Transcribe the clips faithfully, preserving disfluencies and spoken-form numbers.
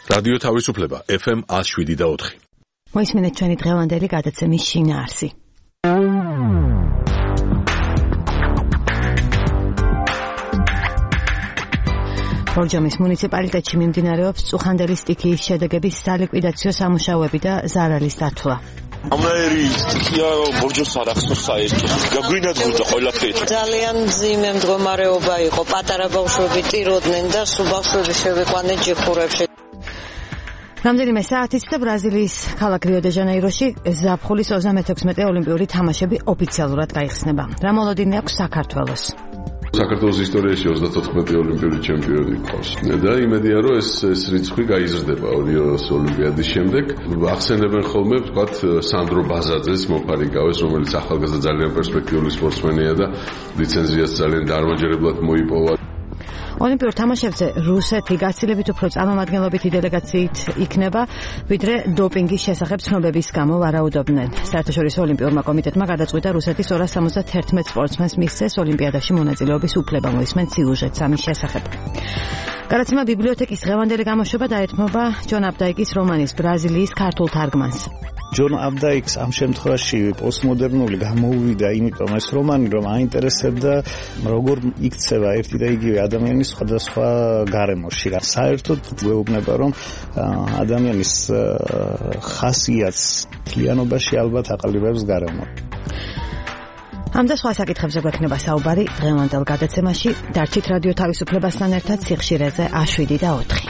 რადიო თავისუფლება ეფ ემ one oh seven და four. მოისმინეთ ჩვენი დღევანდელი გადაცემის შინაარსი. ბორჯომის მუნიციპალიტეტში მიმდინარეობს წუხანდელი სტიქიის შედეგების სალიკვიდაციო სამუშაოები და ზარალის დათვლა. ამნაირი სტიქია ბორჯომს არ ახსოვს საერთოდ. გაგვინადგურდა ყველაფერი. ძალიან მძიმე მდგომარეობა იყო. პატარა ბავშვები ტიროდნენ და სულ ბავშვები შევიყვანეთ ჯიხურებში. რამდენიმე საათით და ბრაზილიის ქალაქ რიო-დე-ჟანეიროში ზაფხულის ოცდამექვსმეტე ოლიმპიური თამაშები ოფიციალურად გაიხსნება. რა მოლოდინი აქვს საქართველოს? საქართველოს ისტორიაში ოცდათოთხმეტე ოლიმპიური ჩემპიონი ყავს. და იმედია რომ ეს ეს რიცხვი გაიზრდება რიოს ოლიმპიადის შემდეგ. ახსენებენ ხოლმე ვთქვათ სანდრო ბაზაძეს მოფარიკავეს, რომელიც ახალგაზრდა ძალიან პერსპექტიული სპორტსმენია და ლიცენზიას ძალიან დამაჯერებლად მოიპოვა. ოლიმპიურ თამაშებზე რუსეთი გაცილებით უფრო წარმომადგენლობითი დელეგაციით იქნება, ვიდრე დოპინგის შესახებ ცნობების გამო ვარაუდობდნენ. საერთაშორისო ოლიმპიურმა კომიტეტმა გადაწყვიტა რუსეთის ორას სამოცდათერთმეტ სპორტსმენს მისცეს ოლიმპიადაში მონაწილეობის უფლება, მოისმენ სიუჟეტს ამის შესახებ. გადაცემა ბიბლიოთეკის დღევანდელი გამოშვება დაეთმობა ჯონ აპდაიკის რომანის ბრაზილიის ქართულ თარგმანს. ჯონ აპდაიკს ამ შემთხვევაში პოსტმოდერნული გამოუვიდა, იმიტომ ეს რომანი რომ აინტერესებდა როგორ იქცევა ერთი და იგივე ადამიანის სხვადასხვა გარემოში. საერთოდ გვეუბნება რომ ადამიანის ხასიათს მთლიანობაში ალბათ აყალიბებს გარემო. ამ და სხვა საკითხებზე გვექნება საუბარი დღევანდელ გადაცემაში. დარჩით რადიო თავისუფლებასთან ერთად სიხშირეზე one oh seven და four.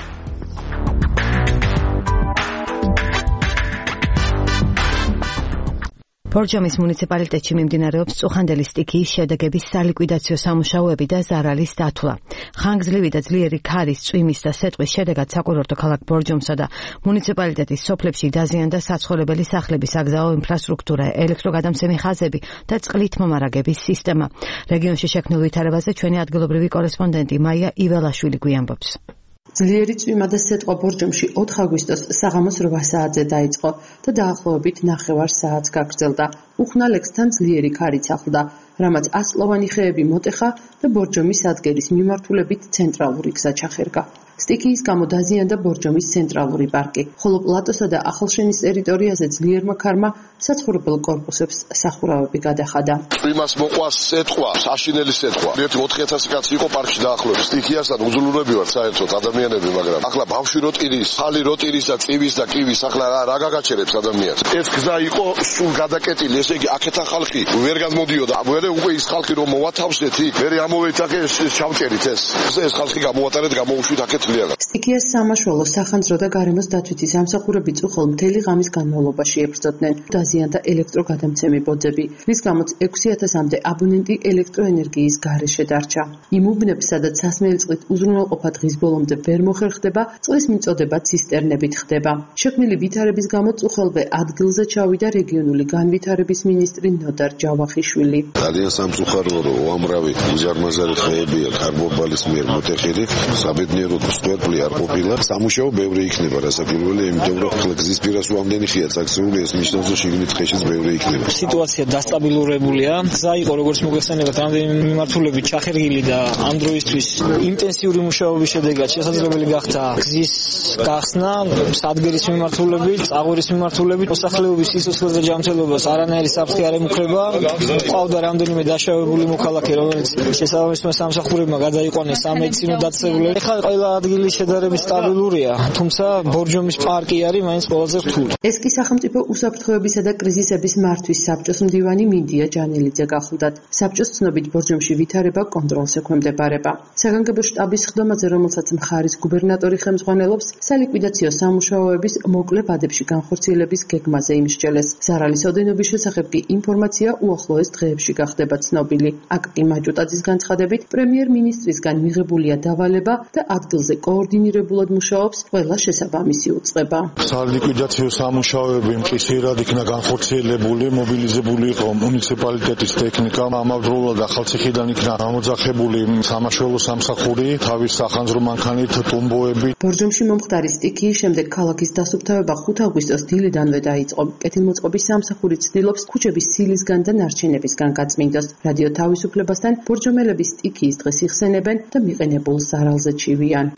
ბორჯომის მუნიციპალიტეტში მიმდინარეობს წუხანდელი სტიქიის შედეგების სალიკვიდაციო სამუშაოები და ზარალის დათვლა. ხანგრძლივი და ძლიერი ქარის, წვიმის და სეტყვის შედეგად საკურორტო ქალაქ ბორჯომსა და მუნიციპალიტეტის სოფლებში დაზიანდა საცხოვრებელი სახლები, საგზაო ინფრასტრუქტურა, ელექტროგადამცემი ხაზები და წყლით მომარაგების სისტემა. რეგიონში შექმნილ ვითარებაზე ჩვენი ადგილობრივი კორესპონდენტი მაია იველაშვილი გვიამბობს. ძლიერი წვიმა და სეტყვა ბორჯომში ოთხ აგვისტოს საღამოს რვა საათზე დაიწყო და დაახლოებით ნახევარ საათს გაგრძელდა. უხნალექსთან ძლიერი ქარიც ახლდა, რამაც ასწლოვანი ხეები მოტეხა და ბორჯომის სადგერის მიმართულებით ცენტრალური გზა ჩახერგა. სტიქიის გამო დაზიანდა ბორჯომის ცენტრალური პარკი, ხოლო პლატოსა და ახალშენის ტერიტორიაზე ძლიერმა ქარმა საცხოვრებელ კორპუსებს სახურავები გადახადა. წვიმას მოყვა სეტყვა, საშინელი სეტყვა. ერთი ოთხი ათასი კაცი იყო პარკში დაახლოებით. სტიქიასთან უძლურები ვარ საერთოდ ადამიანები, მაგრამ ახლა ბავშვი რო ტირის, ხალი რო ტირის და წივის და კივის, ახლა რა გაგაჩერებს ადამიანს. ეს გზა იყო სულ გადაკეტილი, ესე იგი აქეთან ხალხი ვერ გადმოდიოდა. მერე უკვე ის ხალხი რომ მოვათავსდეთ, მერე ამოვეთ აქ ეს ჩავჭერით ეს. ეს ხალხი გამოვატარეთ, გამოვუშვით აქეთ. სტიქიას სამაშველო, სახანძრო და გარემოს დაცვითის ამსახურები წუხელ მთელი ღამის განმავლობაში ებრძოდნენ. დაზიანდა ელექტროგადამცემი ბოძები, რის გამოც ექვსი ათასამდე აბონენტი ელექტროენერგიის გარეშე დარჩა. იმ უბნებს, სადაც სასმელი წყლით უზრუნველყოფა დღის ბოლომდე ვერ მოხერხდება, წყლის მიწოდება ცისტერნებით ხდება. შექმნილი ვითარების გამო წუხელვე ადგილზე ჩავიდა რეგიონული განვითარების მინისტრი ნოდარ ჯავახიშვილი. ძალიან სამწუხაროა, რომ უამრავი უზარმაზარი ხეებია ქარბობალის მიერ მოტეხილი, საბედნიეროდ სპორტული არ ყოფილა. სამუშაო ბევრი იქნება რასაკვირველია, იმიტომ რომ ახლა გზის პირას უამდენი ხია წაგზეული, ეს ნიშნავს, რომ შიგნით ხეშიც ბევრი იქნება. სიტუაცია დასტაბილურებულია. გზა იყო როგორც მოგეხსენებათ, რამდენიმე მიმართულებით ჩახერგილი და ამ დროისთვის ინტენსიური მუშაობის შედეგად შესაძლებელი გახდა გზის გახსნა სადგერის მიმართულებით, წაღვრის მიმართულებით. მოსახლეობის სიცოცხლეზე ჯანმრთელობას არანაირი საფრთხე არ ემუქრება. ყავდა რამდენიმე დაშავებული მოქალაქე, რომელიც შესაბამისმა სამსახურებმა გადაიყვანეს სამედიცინო დაწესებულება. ეხლა ყველა ადგილი შედარებით სტაბილურია, თუმცა ბორჯომის პარკი არის მაინც ყველაზე რთული. ეს კი სახელმწიფო უსაფრთხოებისა და კრიზისების მართვის საბჭოს მდივანი მინდია ჯანელიძე გახილდათ. საბჭოს ცნობით ბორჯომში ვითარება კონტროლს ექვემდებარება. საგანგებო შტაბის ხდომაზე, რომელსაც მხარის გუბერნატორი ხელმძღვანელობს, სალიკვიდაციო სამუშაოების მოკლე ბადებში განხორციელების გეგმაზე იმსჯელეს. ზარალის ოდენობის შესახებ კი ინფორმაცია უახლოეს დღეებში გახდება ცნობილი. აქ კი მაჭუტაძის განცხადებით პრემიერ-მინისტრისგან მიღებულია დავალება და ადგილზე კოორდინირებულად მუშაობს ყველა შესაბამისი უწყება. სალიკვიდაციო სამუშაოები მყისიერად იქნა განხორციელებული, მობილიზებული იყო მუნიციპალიტეტის ტექნიკა, ამავდროულად ახალციხიდან იქნა ამოძახებული სამაშველო სამსახური, თავის სახანძრო მანქანით, ტუმბოები. ბორჯომში მომხდარი სტიქიის შემდეგ ქალაქის დასუფთავება ხუთი აგვისტოს დილიდანვე დაიწყო. კეთილმოწყობის სამსახური ცდილობს ქუჩების სილისგან და ნარჩენებისგან გაწმინდოს. რადიო თავისუფლებასთან ბორჯომელები სტიქიის დღეს იხსენებენ და მიყენებულ ზარალზე ჩივიან.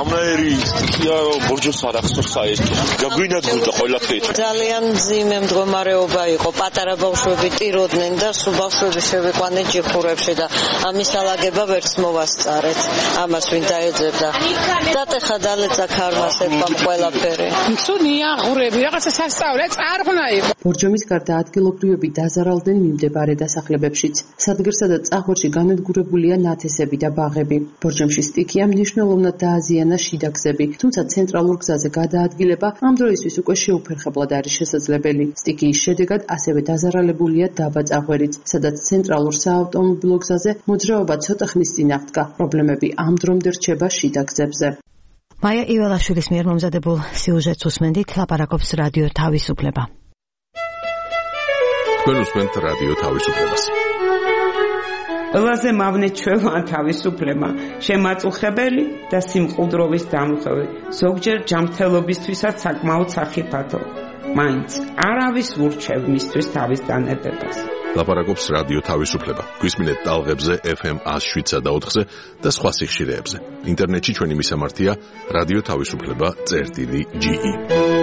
ამნაირი სტიქია რომ ბორჯოს არ ახსოვს საერთოდ. გაგვინადგურდა ყველაფერი. ძალიან მძიმე მდგომარეობა იყო. პატარა ბავშვები ტიროდნენ და სულ ბავშვები შევიყვანეთ ჯიხურებში და ამის ალაგება ვერც მოვასწარეთ. ამას ვინ დაეძებდა. დატეხა დალეცა ქარმას ეთქვამ ყველაფერი. სუნია ღურები რაღაცა სასწავლე წარღვნა იყო. ბორჯომის გარდა ადგილობრივები დაზარალდნენ მიმდებარე დასახლებებშიც. სადგერსა და წახორში განადგურებულია ნათესები და ბაღები. ბორჯომში სტიქია მნიშვნელოვნად დააზიანა შიდა გზები, თუმცა ცენტრალურ გზაზე გადაადგილება ამ დროისთვის უკვე შეუფერხებლად არის შესაძლებელი. სტიქიის შედეგად ასევე დაზარალებულია დაბა წაღვერიც, სადაც ცენტრალურ საავტომობილო გზაზე მოძრაობა ცოტა ხნის წინ აღდგა. პრობლემები ამ დრომდე რჩება შიდა გზებზე. მაია იველაშვილის მიერ მომზადებულ სიუჟეტს უსმენდით, ლაპარაკობს რადიო თავისუფლება. თქვენ უსმენთ რადიო თავისუფლებას. ყველაზე მავნე ჩვევა თავისუფლება, შემაწუხებელი და სიმყუდროვის დამხევი, ზოგჯერ ჯანმრთელობისთვისაც საკმაოდ სახიფათო. მაინც არავის ურჩევ მისთვის თავის დანებებას. ლაპარაკობს რადიო თავისუფლება. გვისმინეთ ტალღებზე ეფ ემ one oh seven და ოთხზე და სხვა სიხშირეებზე. ინტერნეტში ჩვენი მისამართია რადიო თავისუფლება წერტილი ჯი ი.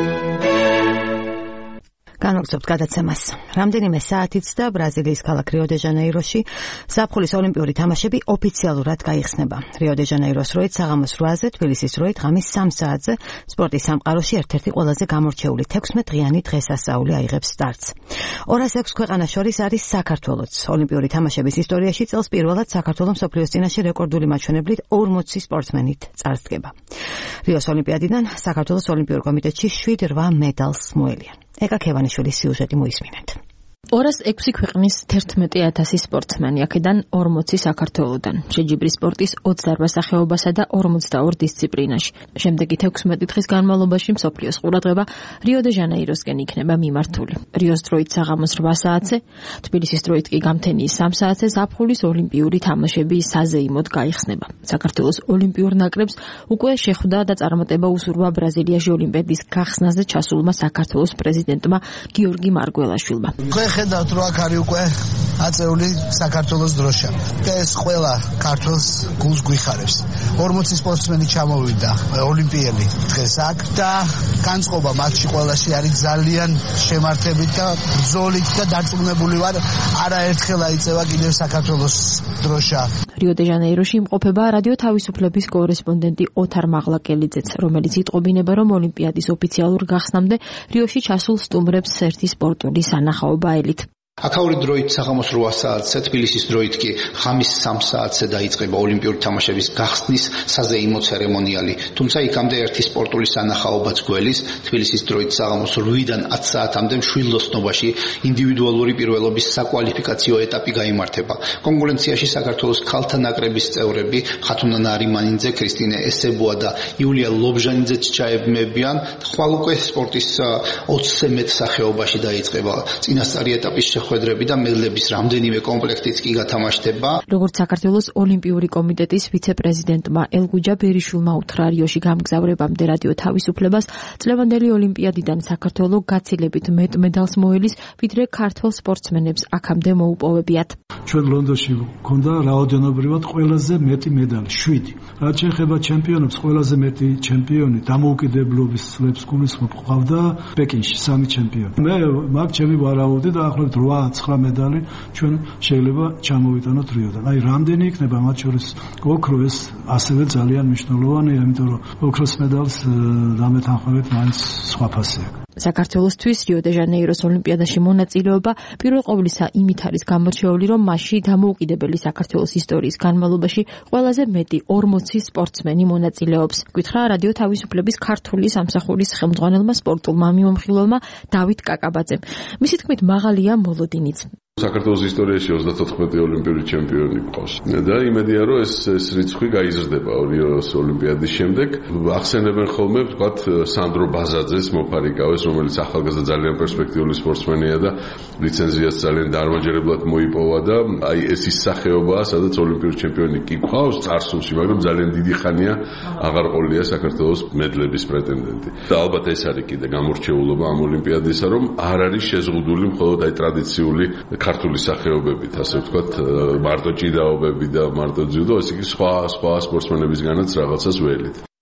განაგზობთ გადაცემას. რამდენიმე საათიც და ბრაზილიის ქალაქ რიო-დე-ჟანეიროში ზაფხულის ოლიმპიური თამაშები ოფიციალურად გაიხსნება. რიო-დე-ჟანეიროს როით საღამოს რვაზე, თბილისის როით ღამის სამ საათზე სპორტის სამყაროში ერთ-ერთი ყველაზე გამორჩეული თექვსმეტდღიანი დღესასწაული აიღებს სტარტს. ორას ექვს ქვეყანას შორის არის საქართველოც. ოლიმპიური თამაშების ისტორიაში წელს პირველად საქართველოს მსოფლიოს წინაშე რეკორდული მაჩვენებლით ორმოცი სპორტსმენით წარსდგება. რიოს ოლიმპიადიდან საქართველოს ოლიმპიურ კომიტეტში შვიდ რვა მედალს მოელიან. ეკა ქევანიშვილის სიუჟეტი მოისმინეთ. ორას ექვსი ქვეყნის თერთმეტი ათასი სპორტსმენი, აქედან ორმოცი საქართველოდან. შეჯიბრის სპორტის ოცდაორ სახეობასა და ორმოცდაორ დისციპლინაში. შემდეგი თექვსმეტი დღის განმავლობაში მსოფლიოს ყურადღება რიო-დე-ჟანეიროსკენ იქნება მიმართული. რიოს დროით საღამოს რვა საათზე, თბილისის დროით კი გამთენიის სამ საათზე ზაფხულის ოლიმპიური თამაშები საზეიმოდ გაიხსნება. საქართველოს ოლიმპიურ ნაკრებს უკვე შეხვდა და წარმატება უსურვა ბრაზილიაში ოლიმპიადის გახსნაზე ჩასულმა საქართველოს პრეზიდენტმა გიორგი მარგველაშვილმა. ხედავთ რომ აქ არის უკვე აწეული საქართველოს დროშა და ეს ყველა ქართულს გულს გვიხარებს. ორმოცი სპორტსმენი ჩამოვიდა ოლიმპიელი დღეს აქ და განწყობა მათში ყველაში არის ძალიან შემართებით და ბრძოლით და დარწმუნებული ვარ არაერთხელ აიწევა კიდევ საქართველოს დროშა. რიო-დე-ჟანეიროში იმყოფება რადიო თავისუფლების კორესპონდენტი ოთარ მაღლაკელიძეც, რომელიც იტყობინება, რომ ოლიმპიადის ოფიციალურ გახსნამდე რიოში ჩასულ სტუმრებს ერთი სპორტული სანახაობა ელით. აქაური დროით საღამოს რვა საათზე, თბილისის დროით კი ღამის სამ საათზე დაიწყება ოლიმპიური თამაშების გახსნის საზეიმო ცერემონიალი. თუმცა იქამდე ერთი სპორტული სანახაობაც გველის, თბილისის დროით საღამოს რვიდან ათ საათამდე მშვილდოსნობაში ინდივიდუალური პირველობის საკვალიფიკაციო ეტაპი გაიმართება. კონკურენციაში საქართველოს ქალთა ნაკრების წევრები ხათუნა ნარიმანიძე, კრისტინე ესებუა და იულია ლობჟანიძეც ჩაებმებიან. ხვალ უკვე სპორტის ოცზე მეტ სახეობაში დაიწყება წინასწარი ეტაპის ხვედრები და მედლების რამდენიმე კომპლექტიც კი გათამაშდება. როგორც საქართველოს ოლიმპიური კომიტეტის ვიცე-პრეზიდენტმა ელგუჯა ბერიშვილმა უთხრა რიოში გამგზავრებამდე რადიო თავისუფლებას, წლევანდელი ოლიმპიადიდან საქართველოს გაცილებით მეტ მედალს მოელის, ვიდრე ქართველ სპორტსმენებს აქამდე მოუპოვებიათ. ჩვენ ლონდონში გვქონდა რაოდენობრივად ყველაზე მეტი მედალი, შვიდი. რაც შეეხება ჩემპიონებს, ყველაზე მეტი ჩემპიონი დამოუკიდებლობის წლებს გულისხმობ ყავდა პეკინში სამი ჩემპიონი. მე მაგ ჩემი ვარაუდი და ახლობთ რვა ცხრა მედალი ჩვენ შეიძლება ჩამოვიტანოთ რიოდან. აი რამდენი იქნება მათ შორის ოქრო, ეს ასევე ძალიან მნიშვნელოვანია, იმიტომ რომ ოქროს მედალს დამეთანხმებით მაინც სხვა ფასი აქვს. საქართველოსთვის რიო-დე-ჟანეიროს ოლიმპიადაში მონაწილეობა პირველ ყოვლისა იმით არის გამორჩეული, რომ მასში დამოუკიდებელი საქართველოს ისტორიის განმავლობაში ყველაზე მეტი ორმოცი სპორტსმენი მონაწილეობს. გითხრა რადიო თავისუფლების ქართული სამსახურის ხელმძღვანელმა სპორტულმა მიმოხილველმა დავით კაკაბაძემ. მისი თქმით მაღალია მოლოდინიც. საქართველოს ისტორიაში ოცდათოთხმეტი ოლიმპიური ჩემპიონი ყავს. და იმედია რომ ეს ეს რიცხვი გაიზრდება რიოს ოლიმპიადის შემდეგ. ახსენებენ ხოლმე ვთქვათ სანდრო ბაზაძეს მოფარიკავეს, რომელიც ახალგაზრდა ძალიან პერსპექტიული სპორტსმენია და ლიცენზიას ძალიან დამაჯერებლად მოიპოვა და აი ეს ის სახეობაა, სადაც ოლიმპიური ჩემპიონი კი ყავს წარსულში, მაგრამ ძალიან დიდი ხანია აღარ ყოლია საქართველოს მედლების პრეტენდენტი. და ალბათ ეს არის კიდე გამორჩეულობა ამ ოლიმპიადისა, რომ არ არის შეზღუდული მხოლოდ აი ტრადიციული ქართული სახეობებით, ასე ვთქვათ, მარტო ჭიდაობები და მარტო ძიუდო, ესე იგი სხვა სხვა სპორტსმენებისგანაც რაღაცას ველით.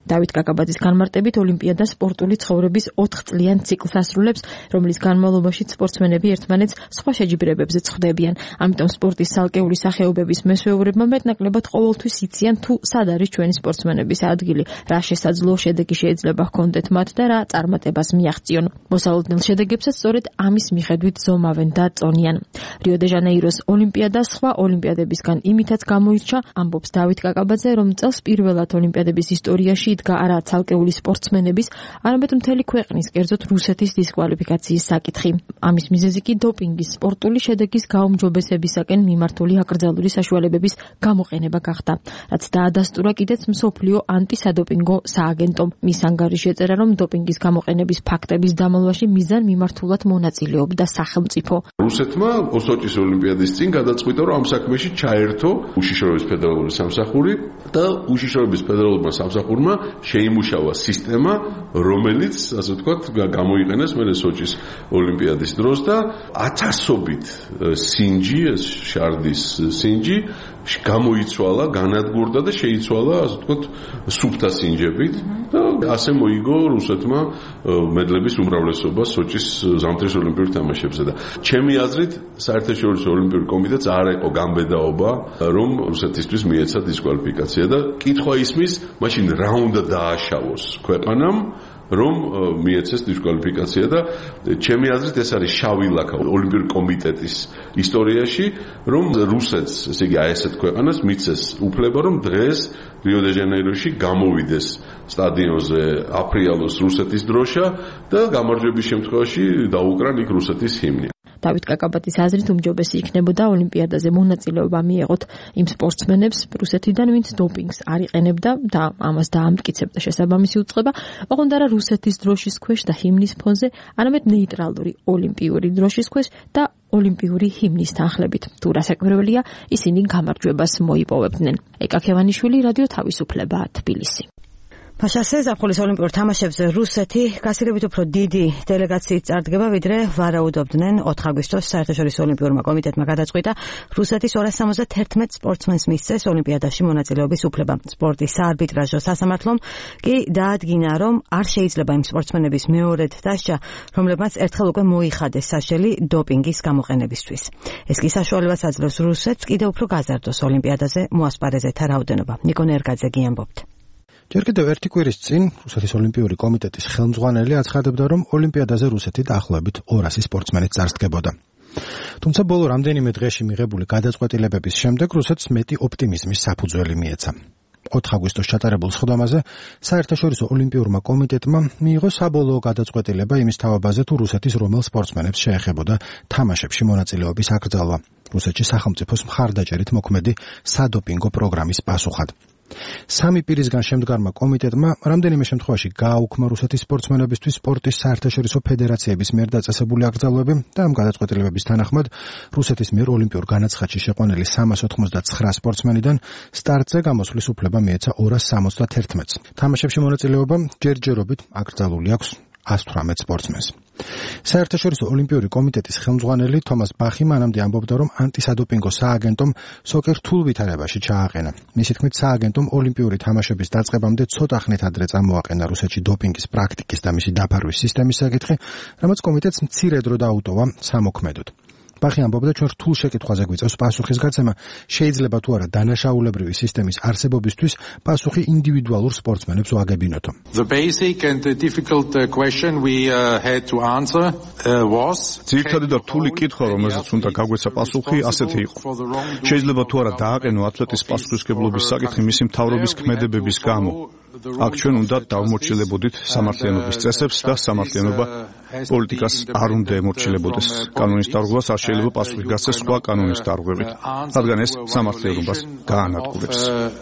დავით კაკაბაძის განმარტებით ოლიმპიადა სპორტული ცხოვრების ოთხ წლიან ციკლს ასრულებს, რომლის განმავლობაში სპორტსმენები ერთმანეთს სხვა შეჯიბრებებზე წხვდებიან. ამიტომ სპორტის ცალკეული სახეობების მესვეურებმა მეტნაკლებად ყოველთვის იციან თუ სად არის ჩვენი სპორტსმენების ადგილი, რა შესაძლო შედეგი შეიძლება ჰქონდეთ მათ და რა წარმატებას მიაღწიონ. მოსალოდნელ შედეგებსაც სწორედ ამის მიხედვით ზომავენ და წონიან. რიო-დე-ჟანეიროს ოლიმპიადა სხვა ოლიმპიადებისგან იმითაც გამოირჩა, ამბობს დავით კაკაბაძე, რომ წელს პირველად ოლიმპიადების ისტორიაში იდგა არა ცალკეული სპორტსმენების, არამედ მთელი ქვეყნის, კერძოდ რუსეთის დისკვალიფიკაციის საკითხი. ამის მიზეზი კი დოპინგის სპორტული შედეგის გაუმჯობესებისაკენ მიმართული აკრძალული საშუალებების გამოყენება გახდა, რაც დაადასტურა კიდეც მსოფლიო ანტისადოპინგო სააგენტომ. მის ანგარიშში ეწერა, რომ დოპინგის გამოყენების ფაქტების დამალვაში მიზან მიმართულად მონაწილეობდა სახელმწიფო. რუსეთმა სოჭის ოლიმპიადის წინ გადაწყვიტა, რომ ამ საქმეში ჩაერთო უშიშროების ფედერალური სამსახური და უშიშროების ფედერალურმა სამსახურმა შეიმუშავა სისტემა, რომელიც, ასე ვთქვათ, გამოიყენეს მერე სოჭის ოლიმპიადის დროს და ათასობით სინჯი, ეს შარდის სინჯი გამოიცვალა, განადგურდა და შეიცვალა, ასე ვთქვათ, სუფთა სინჯებით და ასე მოიგო რუსეთმა მედლების უმრავლესობა სოჭის ზამთრის ოლიმპიურ თამაშებზე და ჩემი აზრით საერთაშორისო ოლიმპიური კომიტეტს არ იყო გამბედაობა, რომ რუსეთისთვის მიეცა დისკვალიფიკაცია და კითხვა ისმის, მაშინ რა უნდა დააშავოს ქვეყანამ, რომ მიეცეს დისკვალიფიკაცია და ჩემი აზრით ეს არის შავი ლაქა ოლიმპიური კომიტეტის ისტორიაში, რომ რუსეთს, ესე იგი აი ესეთ ქვეყანას მიცეს უფლება, რომ დღეს რიო-დე-ჟანეიროში გამოვიდეს სტადიონზე აფრიალოს რუსეთის დროშა და გამარჯვების შემთხვევაში დაუკრან იქ რუსეთის ჰიმნი. დავით კაკაბაძის აზრით უმჯობესი იქნებოდა ოლიმპიადაზე მონაწილეობა მიეღოთ იმ სპორტსმენებს რუსეთიდან, ვინც დოპინგს არ იყენებდა და ამას დაამტკიცებდა შესაბამისი უწყება, ოღონდ არა რუსეთის დროშის ქვეშ და ჰიმნის ფონზე, არამედ ნეიტრალური ოლიმპიური დროშის ქვეშ და ოლიმპიური ჰიმნის თანხლებით. თუ რასაკვირველია, ისინი გამარჯვებას მოიპოვებდნენ. ეკა ქევანიშვილი, რადიო თავისუფლება, თბილისი. ფაშასე ზაფხულის ოლიმპიურ თამაშებზე რუსეთი გასილებით უფრო დიდი დელეგაციით წარდგება, ვიდრე ვარაუდობდნენ. ოთხ აგვისტოს საერთაშორისო ოლიმპიურმა კომიტეტმა გადაწყვიტა, რუსეთის ორას სამოცდაერთმეტ სპორტსმენს მისცეს ოლიმპიადაში მონაწილეობის უფლება. სპორტის საარბიტრაჟო სასამართლომ კი დაადგინა, რომ არ შეიძლება იმ სპორტსმენების მეორედ დასჯა, რომლებმაც ერთხელ უკვე მოიხადეს საშელი დოპინგის გამოყენებისთვის. ეს კი საშუალებას აძლევს რუსეთს კიდევ უფრო გაზარდოს ოლიმპიადაზე მოასპარეზეთა რაოდენობა. ნიკონ ერგაძე გიამბობთ. ჯერ კიდევ ერთი კვირის წინ რუსეთის ოლიმპიური კომიტეტის ხელმძღვანელი აცხადებდა, რომ ოლიმპიადაზე რუსეთი დაახლოებით ორასი სპორტსმენით წარსდგებოდა. თუმცა ბოლო რამდენიმე დღეში მიღებული გადაწყვეტილებების შემდეგ რუსეთს მეტი ოპტიმიზმის საფუძველი მიეცა. ოთხ აგვისტოს ჩატარებულ სხდომაზე საერთაშორისო ოლიმპიურმა კომიტეტმა მიიღო საბოლოო გადაწყვეტილება იმის თავაბაზე, თუ რუსეთის რომელ სპორტსმენებს შეეხებოდა თამაშებში მონაწილეობის აკრძალვა. რუსეთში სახელმწიფოს მხარდაჭერით მოქმედი სადოპინგო პროგრამის პასუხად. სამი პირისგან შემდგარმა კომიტეტმა რამდენიმე შემთხვევაში გააუქმა რუსეთის სპორტსმენებისთვის სპორტის საერთაშორისო ფედერაციების მიერ დაწესებული აკრძალვები და ამ გადაწყვეტილებების თანახმად რუსეთის მიერ ოლიმპიურ განაცხადში შეყვანილი სამას ოთხმოცდაცხრა სპორტსმენიდან სტარტზე გამოსვლის უფლება მიეცა ორას სამოცდაერთმეტს. თამაშებში მონაწილეობა ჯერჯერობით აკრძალული აქვს ას თვრამეტ სპორტსმენს. საერთაშორისო ოლიმპიური კომიტეტის ხელმძღვანელი თომას ბახი მანამდე ამბობდა, რომ ანტისადოპინგო სააგენტომ სოკერ რთულ ვითარებაში ჩააყენა. მისი თქმით, სააგენტომ ოლიმპიური თამაშების დაწყებამდე ცოტა ხნით ადრე წამოაყენა რუსეთში დოპინგის პრაქტიკის და მისი დაფარვის სისტემის საკითხი, რამაც კომიტეტს მცირე დრო დაუტოვა სამოქმედოდ. ბახი ამბობდა, ჩვენ რთულ შეკითხვაზე გვიწევს პასუხის გაცემა, შეიძლება თუ არა დანაშაულებრივი სისტემის არსებობისთვის პასუხი ინდივიდუალურ სპორტსმენებს ვაგებინოთო. The basic and difficult question we uh, had to answer uh, was ძირითადი და რთული კითხვა, რომელზეც უნდა გაგვეცა პასუხი, ასეთი იყო. შეიძლება თუ არა დააყენო ათლეტის პასუხისმგებლობის საკითხი მისი მთავრობის ქმედებების გამო. აქ ჩვენ უნდა დავმორჩილებოდით სამართლიანობის წესებს და სამართლიანობა პოლიტიკას არ უნდა ემორჩილებოდეს. კანონის დარღვევას არ შეიძლება პასუხი გასცეს სხვა კანონის დარღვევით, რადგან ეს სამართლიანობას გაანადგურებს.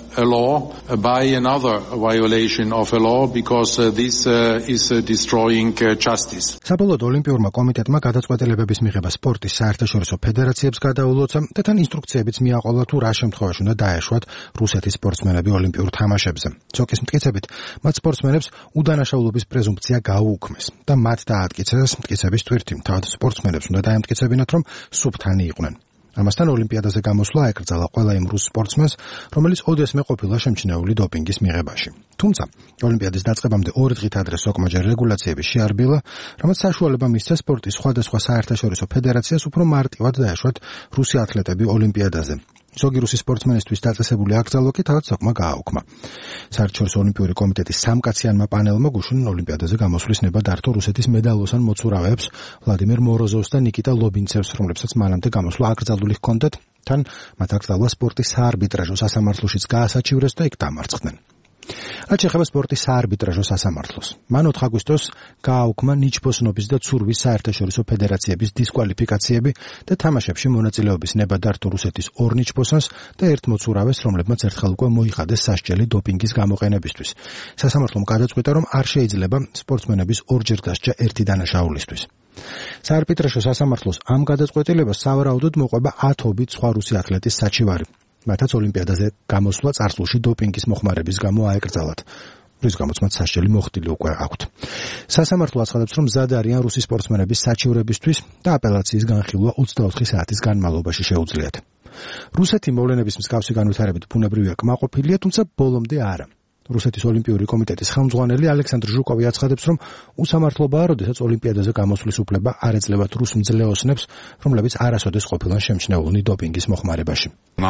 საბოლოოდ ოლიმპიურმა კომიტეტმა გადაწყვეტილებების მიღება სპორტის საერთაშორისო ფედერაციებს გადაულოცა და თან ინსტრუქციებიც მიაყოლა, თუ რა შემთხვევაში უნდა დაეშვათ რუსეთის სპორტსმენები ოლიმპიურ თამაშებზე. ზოგის მტკიცებით, მათ სპორტსმენებს უდანაშაულობის პრეზუმპცია გაუუქმეს და მათ დაატკიცეს მტკიცების თვირთი. თავად სპორტსმენებს უნდა დაემტკიცებინათ, რომ სუფთანი იყვნენ. ამასთან ოლიმპიადაზე გამოსვლა აეკრძალა ყველა იმ რუს სპორტსმენს, რომელიც ოდესმე ყოფილა შემჩნეული დოპინგის მიღებაში. თუმცა, ოლიმპიადის დაწყებამდე ორი დღით ადრე სოკმაჯერ რეგულაციები შეარბილა, რამაც საშუალება მისცა სპორტის სხვადასხვა საერთაშორისო ფედერაციას უფრო მარტივად დაეშვათ რუსი ათლეტები ოლიმპიადაზე. ზოგი რუსი სპორტსმენისთვის დაწესებული აკრძალვა კი თავად სოკმა გააუქმა. საერთაშორისო ოლიმპიური კომიტეტის სამკაციანმა პანელმა გუშინ ოლიმპიადაზე გამოსვლის ნება დართო რუსეთის მედალოსან მოცურავეებს ვლადიმერ მოროზოვს და ნიკიტა ლობინცევს, რომლებსაც მანამდე გამოსვლა აკრძალული ჰქონდათ, თან მათ აკრძალვა სპორტის საარბიტრაჟო სასამართლოშიც გაასაჩივრეს და იქ დამარცხდნენ. რაც ეხება სპორტის საარბიტრაჟო სასამართლოს. მან ოთხ აგვისტოს გააუქმა ნიჩბოსნობის და ცურვის საერთაშორისო ფედერაციების დისკვალიფიკაციები და თამაშებში მონაწილეობის ნება დართო რუსეთის ორ ნიჩბოსანს და ერთ მოცურავეს, რომლებმაც ერთხელ უკვე მოიხადეს სასჯელი დოპინგის გამოყენებისთვის. სასამართლომ გადაწყვიტა, რომ არ შეიძლება სპორტსმენების ორჯერ დასჯა ერთი დანაშაულისთვის. საარბიტრაჟო სასამართლოს ამ გადაწყვეტილებას სავარაუდოდ მოყვება ათობით სხვა რუსი ათლეტის საჩივარი. მათაც ოლიმპიადაზე გამოსვლა წარსულში დოპინგის მოხმარების გამო აეკრძალათ, რის გამოც მათ სასჯელი მოხდილი უკვე აქვთ. სასამართლო აცხადებს, რომ მზად არიან რუსი სპორტსმენების საჩივრებისთვის და აპელაციის განხილვა ოცდაოთხი საათის განმავლობაში შეუძლიათ. რუსეთი მოვლენების მსგავსი განვითარებით ბუნებრივია კმაყოფილია, თუმცა ბოლომდე არა. რუსეთის ოლიმპიური კომიტეტის ხელმძღვანელი ალექსანდრ ჟუკოვი აცხადებს, რომ უსამართლობაა, როდესაც ოლიმპიადაზე გამოსვლის უფლება არ ეძლებათ რუს მძლეოსნებს, რომლებიც არასოდეს ყოფილან შემჩნეულნი დოპინგის მოხმარებაში.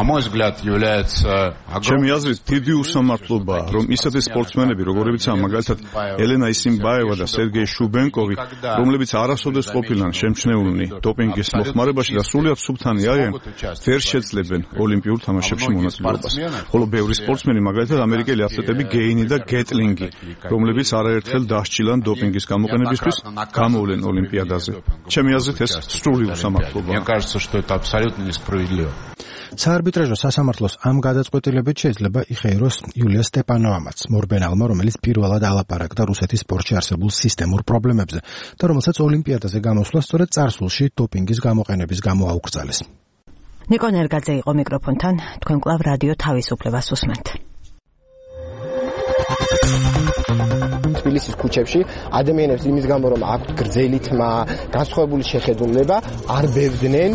ჩემი აზრით, დიდი უსამართლობაა, რომ ისეთი სპორტსმენები, როგორებიცაა მაგალითად ელენა ისიმბაევა და სერგეი შუბენკოვი, რომლებიც არასოდეს ყოფილან შემჩნეულნი დოპინგის მოხმარებაში და სრულიად სუფთანი არიან, ვერ შეძლებენ ოლიმპიურ თამაშებში მონაწილეობას. ხოლო ბევრი სპორტსმენი, მაგალითად ამერიკელი ათლეტები გეინი და გეტლინგი, რომლებიც არაერთხელ დასჯილან დოპინგის გამოყენებისთვის, გამოვლენ ოლიმპიადაზე. ჩემი აზრით, ეს სრული უსამართლობაა. საარბიტრაჟო სასამართლოს ამ გადაწყვეტილებით შეიძლება იხეიროს იულია სტეპანოვამაც, მორბენალმა, რომელიც პირველად ალაპარაკდა რუსეთის სპორტში არსებულ სისტემურ პრობლემებზე და რომელსაც ოლიმპიადაზე გამოსვლა სწორედ წარსულში დოპინგის გამოყენების გამო აუკრძალეს. ნიკო ნერგაძე იყო მიკროფონთან, თქვენ კვლავ რადიო თავისუფლებას უსმენთ. თბილისის ქუჩებში ადამიანებს იმის გამო რომ აქვთ გრძელი თმა, განსხვავებული შეხედულება, არ ბევდნენ.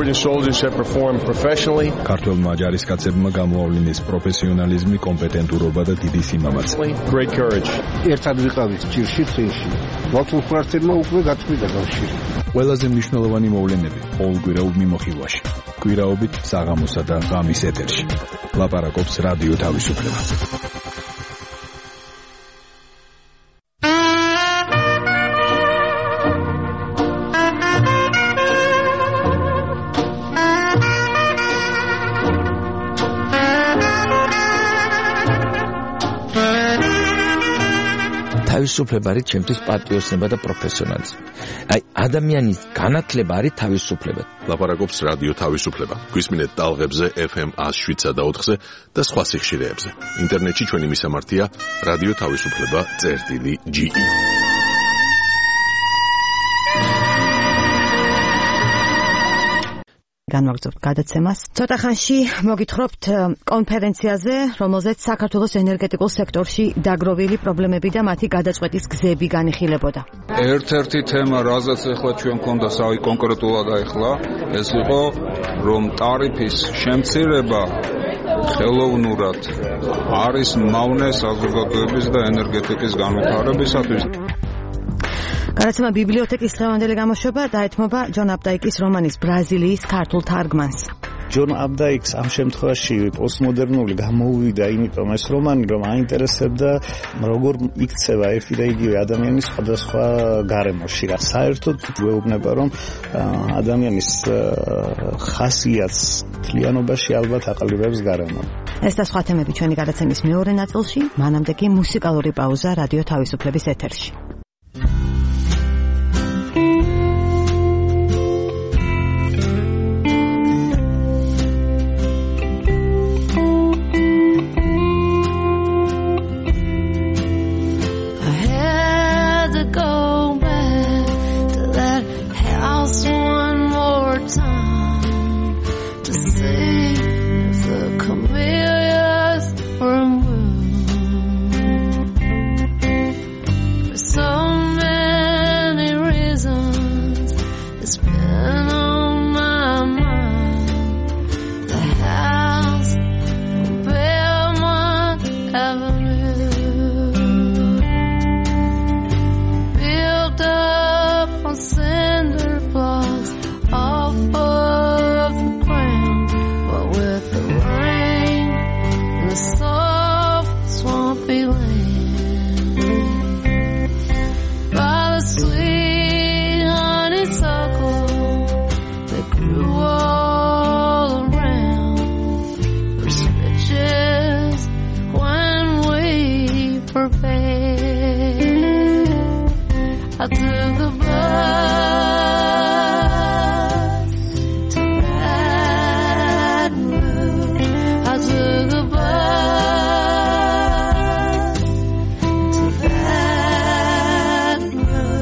ქართველმა ჯარისკაცებმა გამოავლინეს პროფესიონალიზმი, კომპეტენტურობა და დიდი სიმამაცე. ერთად ვიყავით ჭირში წინში. მათულ ქართველმა უკვე გაწყვიტა კავშირი. ყველაზე მნიშვნელოვანი მოვლენები ყოველკვირეულ მიმოხილვაში. კვირაობით საღამოსა და ღამის ეთერში. ლაპარაკობს რადიო თავისუფლება. თავისუფლება არის ჩემთვის პატრიოტიზმი და პროფესიონალიზმი. აი ადამიანის განათლება არის თავისუფლება. ლაპარაკობს რადიო თავისუფლება. გვისმინეთ ტალღებზე ეფ ემ one oh seven point four-ზე და სხვა სიხშირეებზე. ინტერნეტში ჩვენი მისამართია რადიო თავისუფლება წერტილი ჯი ი. განვაგრძობთ გადაცემას. ცოტა ხანში მოგითხრობთ კონფერენციაზე, რომელზეც საქართველოს ენერგეტიკულ სექტორში დაგროვილი პრობლემები და მათი გადაწყვეტის გზები განიხილებოდა. ერთ-ერთი თემა, რაზეც ახლა ჩვენ მქონდა სავი კონკრეტულად ახლა, ეს იყო, რომ ტარიფის შემცირება ხელოვნურად არის მავნე საზოგადოების და ენერგეტიკის განვითარებისათვის. გადაცემა ბიბლიოთეკის დღევანდელი გამოშვება დაეთმობა ჯონ აპდაიკის რომანის ბრაზილიის ქართულ თარგმანს. ჯონ აპდაიკს ამ შემთხვევაში პოსტმოდერნული გამოუვიდა, იმიტომ ეს რომანი რომ აინტერესებდა როგორ იქცევა ერთი და იგივე ადამიანის სხვადასხვა გარემოში. საერთოდ გვეუბნება რომ ადამიანის ხასიათს მთლიანობაში ალბათ აყალიბებს გარემო. ეს და სხვა თემები ჩვენი გადაცემის მეორე ნაწილში, მანამდე კი მუსიკალური პაუზა რადიო თავისუფლების ეთერში. So for bed. I took a bus to Baton Rouge. I took a bus to Baton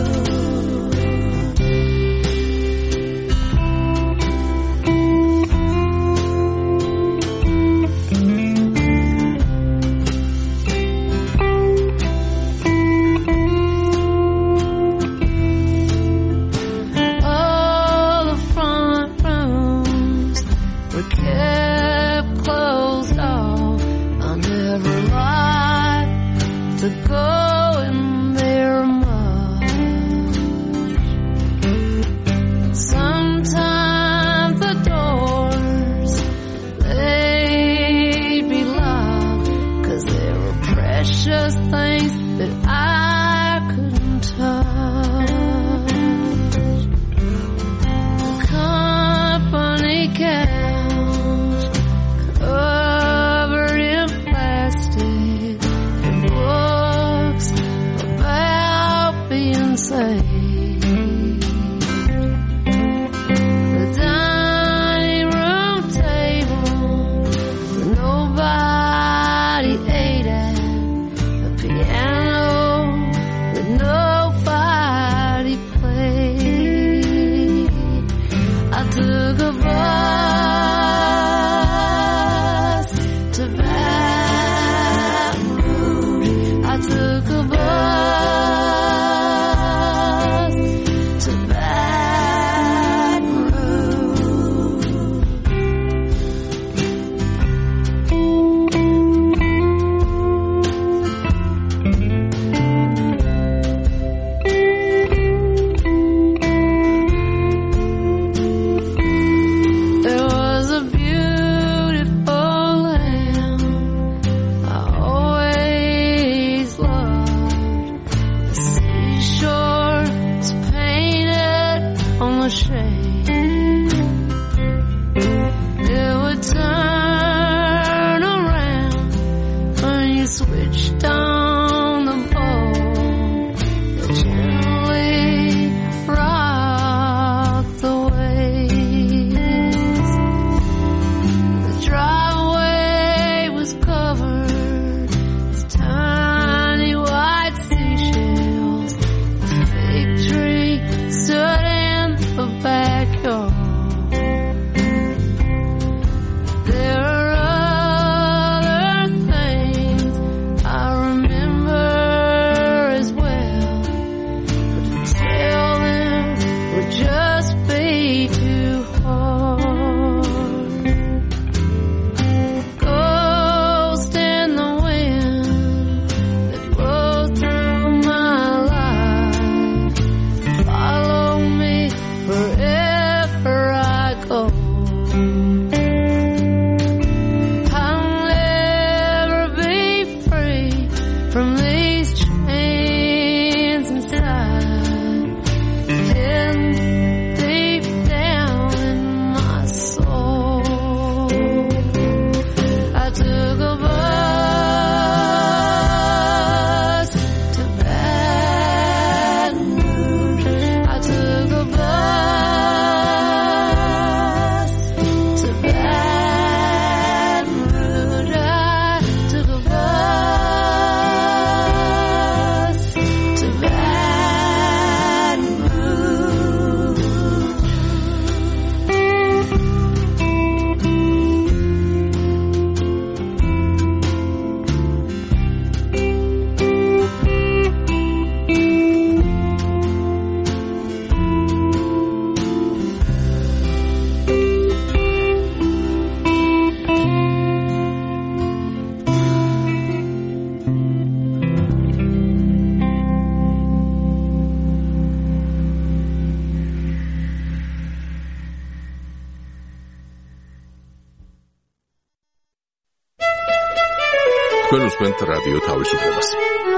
თქვენ უსმენთ რადიო თავისუფლებას.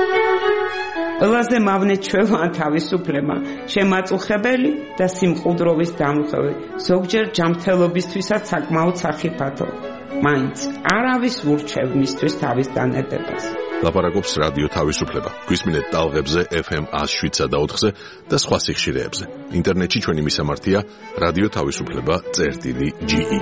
ყველაზე მავნე ჩვეულა თავისუფლება, შემაწუხებელი და სიმყუდროვის დამხები, ზოგჯერ ჯანმრთელობისთვისაც საკმაოდ სახიფათო. მაინც არავის ურჩევ მისთვის თავის დანებებას. ლაპარაკობს რადიო თავისუფლება. გვისმინეთ ტალღებზე ეფ ემ one oh seven და ოთხზე და სხვა სიხშირეებზე. ინტერნეტში ჩვენი მისამართია რადიო თავისუფლება წერტილი ჯი ი.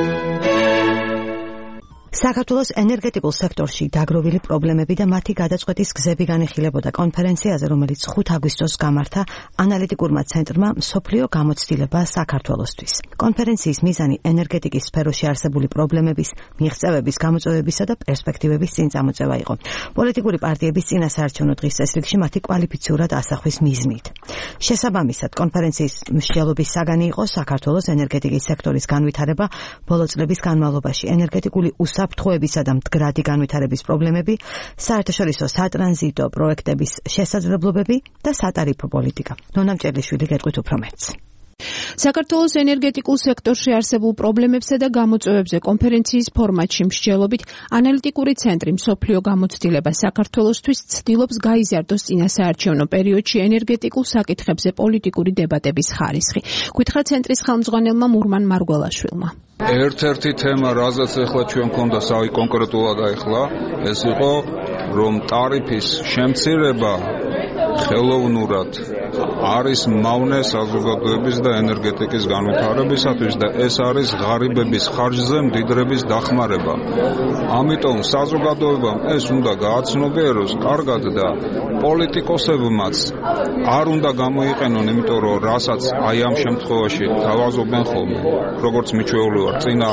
საქართველოს ენერგეტიკულ სექტორში დაგროვილი პრობლემები და მათი გადაწყვეტის გზები განიხილებოდა კონფერენციაზე, რომელიც ხუთი აგვისტოს გამართა ანალიტიკურმა ცენტრმა მსოფლიო გამოცდილება საქართველოსთვის. კონფერენციის მიზანი ენერგეტიკის სფეროში არსებული პრობლემების, მიღწევების, გამოწვევებისა და პერსპექტივების წინწამოწევა იყო. პოლიტიკური პარტიების წინასაარჩევნო დღის წესრიგში მათი კვალიფიციურად ასახვის მიზნით. შესაბამისად, კონფერენციის მსჯელობის საგანი იყო საქართველოს ენერგეტიკის სექტორის განვითარება ბოლო წლების განმავლობაში, ენერგეტიკული საფრთხოებისა და მდგრადი განვითარების პრობლემები, საერთაშორისო სატრანზიტო პროექტების შესაძლებლობები და სატარიფო პოლიტიკა. ნონა მჭერლიშვილი გეტყვით უფრო მეტს. საქართველოს ენერგეტიკულ სექტორში არსებულ პრობლემებსა და გამოწვევებზე კონფერენციის ფორმატში მსჯელობით ანალიტიკური ცენტრი მსოფლიო გამოცდილება საქართველოსთვის ცდილობს გაიზარდოს წინასაარჩევნო პერიოდში ენერგეტიკულ საკითხებზე პოლიტიკური დებატების ხარისხი. გითხრა ცენტრის ხელმძღვანელმა მურმან მარგველაშვილმა. ერთ-ერთი თემა, რაზეც ახლა ჩვენ მქონდა სავი კონკრეტულად ახლა, ეს იყო, რომ ტარიფის შემცირება ხელოვნურად არის მავნე საზოგადოების და ენერგეტიკის განვითარებისათვის და ეს არის ღარიბების ხარჯზე მდიდრების დახმარება. ამიტომ საზოგადოებამ ეს უნდა გააცნობიეროს კარგად და პოლიტიკოსებმაც არ უნდა გამოიყენონ, იმიტომ რომ რასაც აი ამ შემთხვევაში თავაზობენ ხოლმე, როგორც მიჩვეული ვარ წინა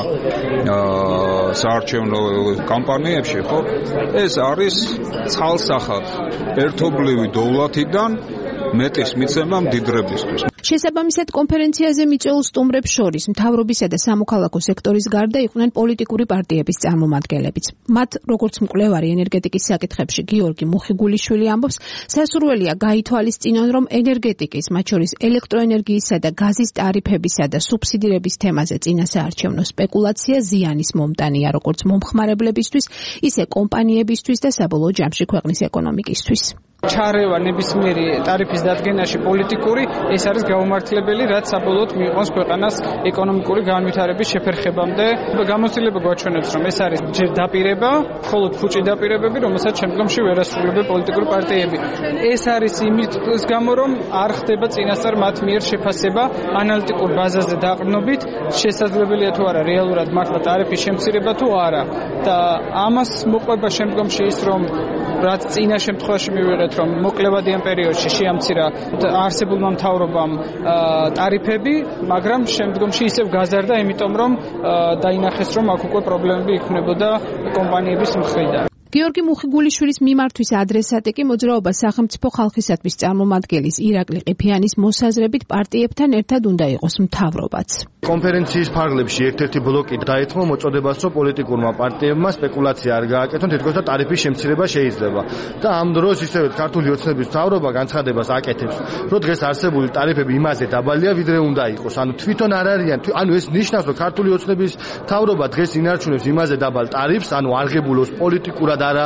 საარჩევნო კამპანიებში, ხო? ეს არის ცალსახად ერთობლივი დოვლათიდან მეტის მიცემა მდიდრებისთვის. შესაბამისად კონფერენციაზე მიწვეულ სტუმრებს შორის მთავრობისა და სამოქალაქო სექტორის გარდა იყვნენ პოლიტიკური პარტიების წარმომადგენლებიც. მათ, როგორც მკვლევარი ენერგეტიკის საკითხებში გიორგი მუხიგულიშვილი ამბობს, სასურველია გაითვალისწინონ, რომ ენერგეტიკის, მათ შორის ელექტროენერგიისა და გაზის ტარიფებისა და სუბსიდირების თემაზე წინასაარჩევნო სპეკულაცია ზიანის მომტანია როგორც მომხმარებლებისთვის, ისე კომპანიებისთვის და საბოლოო ჯამში ქვეყნის ეკონომიკისთვის. ჩარევა ნებისმიერი ტარიფის დადგენაში პოლიტიკური, ეს არის გაუმართლებელი, რაც საბოლოოდ მიიღოს ქვეყანას ეკონომიკური განვითარების შეფერხებამდე. გამოცდილება გვაჩვენებს, რომ ეს არის ჯერ დაპირება, მხოლოდ ფუჭი დაპირებები, რომელსაც შემდგომში ვერ ასრულებენ პოლიტიკური პარტიები. ეს არის იმის გამო, რომ არ ხდება წინასწარ მათ მიერ შეფასება ანალიტიკურ ბაზაზე დაყრდნობით, შესაძლებელია თუ არა რეალურად მართლა ტარიფის შემცირება თუ არა. და ამას მოყვება შემდგომში ის, რომ რაც წინა შემთხვევაში მივიღეთ, რომ მოკლევადიან პერიოდში შეამცირა არსებულმა მთავრობამ ტარიფები, მაგრამ შემდგომში ისევ გაზარდა, იმიტომ რომ დაინახეს, რომ აქ უკვე პრობლემები იქნებოდა კომპანიების მხრიდან. გიორგი მუხიგულიშვილის მიმართვის ადრესატი კი მოძრაობა სახელმწიფო ხალხისათვის წარმომადგენლის ირაკლი ყიფიანის მოსაზრებით პარტიებთან ერთად უნდა იყოს მთავრობაც. კონფერენციის ფარგლებში ერთ-ერთი ბლოკი დაეთმო მოწოდებას, რომ პოლიტიკურმა პარტიებმა სპეკულაცია არ გააკეთონ, თითქოს და ტარიფის შემცირება შეიძლება. და ამ დროს ისევე ქართული ოცნების მთავრობა განცხადებას აკეთებს, რომ დღეს არსებული ტარიფები იმაზე დაბალია, ვიდრე უნდა იყოს. ანუ თვითონ არ არიან, ანუ ეს ნიშნავს, რომ ქართული ოცნების მთავრობა დღეს ინარჩუნებს იმაზე დაბალ ტარიფს, ანუ არღებულოს პოლიტიკურად არა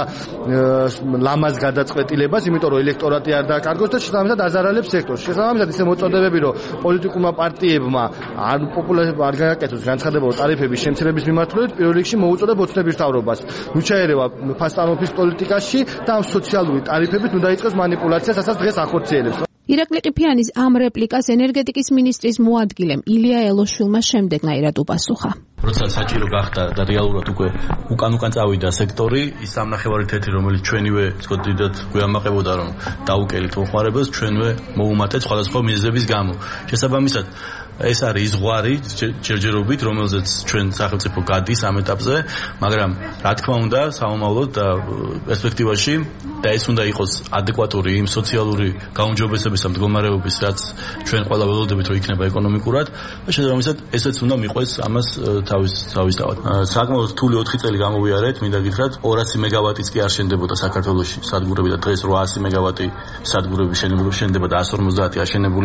ლამაზ გადაწყვეტილებას, იმიტომ რომ ელექტორატი არ დაკარგოს და შესაბამისად აზარალებს სექტორს. შესაბამისად ისე მოწოდებები, რომ პოლიტიკურმა პარტიებმა არ პოპულარობა არ გააკეთოს განცხადება ტარიფების შემცირების მიმართულებით, პირველ რიგში მოუწოდებ ოცნების მთავრობას. ნუ ჩაერევა ფასტამოფის პოლიტიკაში და ამ სოციალური ტარიფებით უნდა იწყოს მანიპულაცია, რასაც დღეს ახორციელებს. ირაკლი ყიფიანის ამ რეპლიკას ენერგეტიკის მინისტრის მოადგილემ ილია ელოშვილმა შემდეგნაირად უპასუხა. როცა საჭირო გახდა და რეალურად უკვე უკან უკან წავიდა სექტორი, ის სამნახევარი თეთრი, რომელიც ჩვენივე თქო დიდად გვეამაყებოდა, რომ დაუკელით მოხმარებას, ჩვენვე მოუმატეთ სხვადასხვა მიზეზების გამო. შესაბამისად ეს არის ზღვარი ჯერჯერობით, რომელზეც ჩვენ სახელმწიფო გადის ამ ეტაპზე, მაგრამ რა თქმა უნდა, სამომავლოდ და პერსპექტივაში და ეს უნდა იყოს ადეკვატური იმ სოციალური გაუმჯობესების და მდგომარეობის, რაც ჩვენ ყველა ველოდებით, რომ იქნება ეკონომიკურად, და შესაბამისად ესეც უნდა მიყვეს ამას თავის თავისთავად. საკმაოდ რთული ოთხი წელი გამოვიარეთ, მინდა გითხრათ, ორასი მეგავატიც კი არ შენდებოდა საქართველოში სადგურები და დღეს რვაასი მეგავატი სადგურები შენდება და εκατს ორმოცდაათი აშენებულია.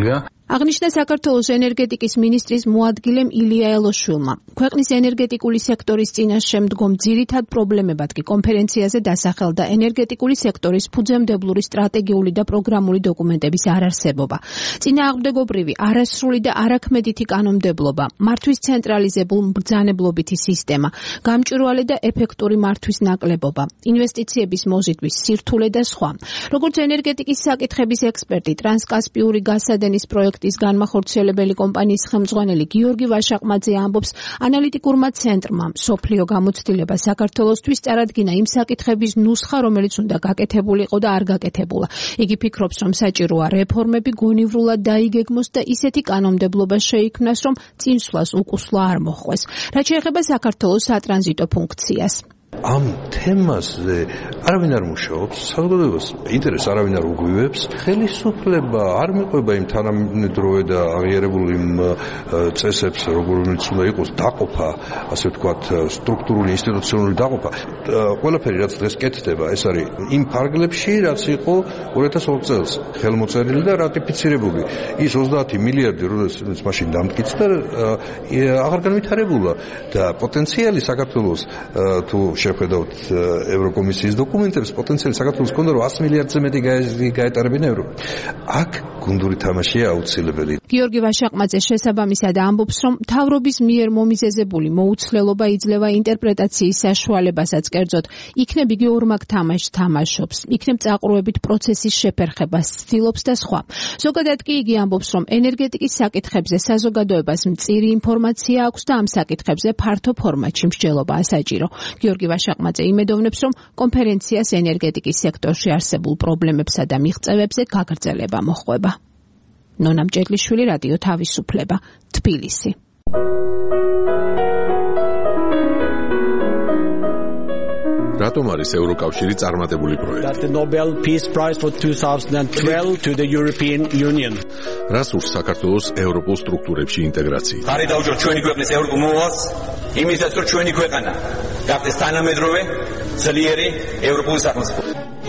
აღნიშნა საქართველოს ენერგეტიკის მინისტრის მოადგილემ ილია ელოშვილმა. ქვეყნის ენერგეტიკული სექტორის წინაშე მდგომ ძირითად პრობლემებად კი კონფერენციაზე დასახელდა ენერგეტიკული სექტორის ფუძემდებლური სტრატეგიული და პროგრამული დოკუმენტების არარსებობა, წინააღმდეგობრივი, არასრული და არაქმედითი კანონმდებლობა, მართვის ცენტრალიზებულ მბრძანებლობითი სისტემა, გამჭვირვალე და ეფექტური მართვის ნაკლებობა, ინვესტიციების მოზიდვის სირთულე და სხვა. როგორც ენერგეტიკის საკითხების ექსპერტი, ტრანსკასპიური გასადენის პროექტის განმახორციელებელი კომპანიის ხელმძღვანელი გიორგი ვაშაყმაძე ამბობს, ანალიტიკურმა ცენტრმა სოფლიო გამოცდილება საქართველოსთვის წარადგინა იმ საკითხების ნუსხა, რომელიც უნდა გაკეთებულიყო და არ გაკეთებულა. იგი ფიქრობს, რომ საჭიროა რეფორმები გონივრულად დაიგეგმოს და ისეთი კანონმდებლობა შეიქმნას, რომ წინსვლას უკუსვლა არ მოჰყვეს. რაც შეეხება საქართველოს სატრანზიტო ფუნქციას. ამ თემაზე არავინ არ მუშაობს, საზოგადოებას ინტერესს არავინ არ უგვივებს. ხელისუფლება არ მიყვება იმ თანამედროვე და აღიარებულ იმ წესებს, როგორიც უნდა იყოს დაყოფა, ასე ვთქვათ, სტრუქტურული, ინსტიტუციონალური დაყოფა. ყველაფერი რაც დღეს კეთდება, ეს არის იმ ფარგლებში, რაც იყო ორი ათას ორი წელს ხელმოწერილი და რატიფიცირებული. ის ოცდაათი მილიარდი, რომელიც მაშინ დამტკიცდა, აღარ განვითარებულა და პოტენციალი საქართველოს თუ შეხედავთ ევროკომისიის დოკუმენტებს, პოტენციალი საქართველოს ჰქონდა, რომ ასი მილიარდზე მეტი გაეტარებინა ევროპა. აქ გუნდური თამაშია აუცილებელი. გიორგი ვაშაყმაძე შესაბამისად ამბობს, რომ მთავრობის მიერ მომიზეზებული მოუცლელობა იძლევა ინტერპრეტაციის საშუალებასაც, კერძოდ, იქნებ იგი ორმაგ თამაშს თამაშობს, იქნებ წაყრუებით პროცესის შეფერხებას ცდილობს და სხვა. ზოგადად კი იგი ამბობს, რომ ენერგეტიკის საკითხებზე საზოგადოებას მწირი ინფორმაცია აქვს და ამ საკითხებზე ფართო ფორმატში მსჯელობაა საჭირო. გიორგი ვაშაყმაძე იმედოვნებს, რომ კონფერენციას ენერგეტიკის სექტორში არსებულ პრობლემებსა და მიღწევებზე გაგრძელება მოჰყვება. ნონა მჭედლიშვილი, რადიო თავისუფლება, თბილისი. რატომ არის ევროკავშირი წარმატებული პროექტი? The Nobel Peace Prize for twenty twelve to the European Union. რას ურს საქართველოს ევროპულ სტრუქტურებში ინტეგრაცია? ხარი დაუჭერთ ჩვენი ქვეყნის ევროპულ მოვალს, იმისაც რომ ჩვენი ქვეყანა გახდეს თანამედროვე, ძლიერი ევროპული სახელმწიფო.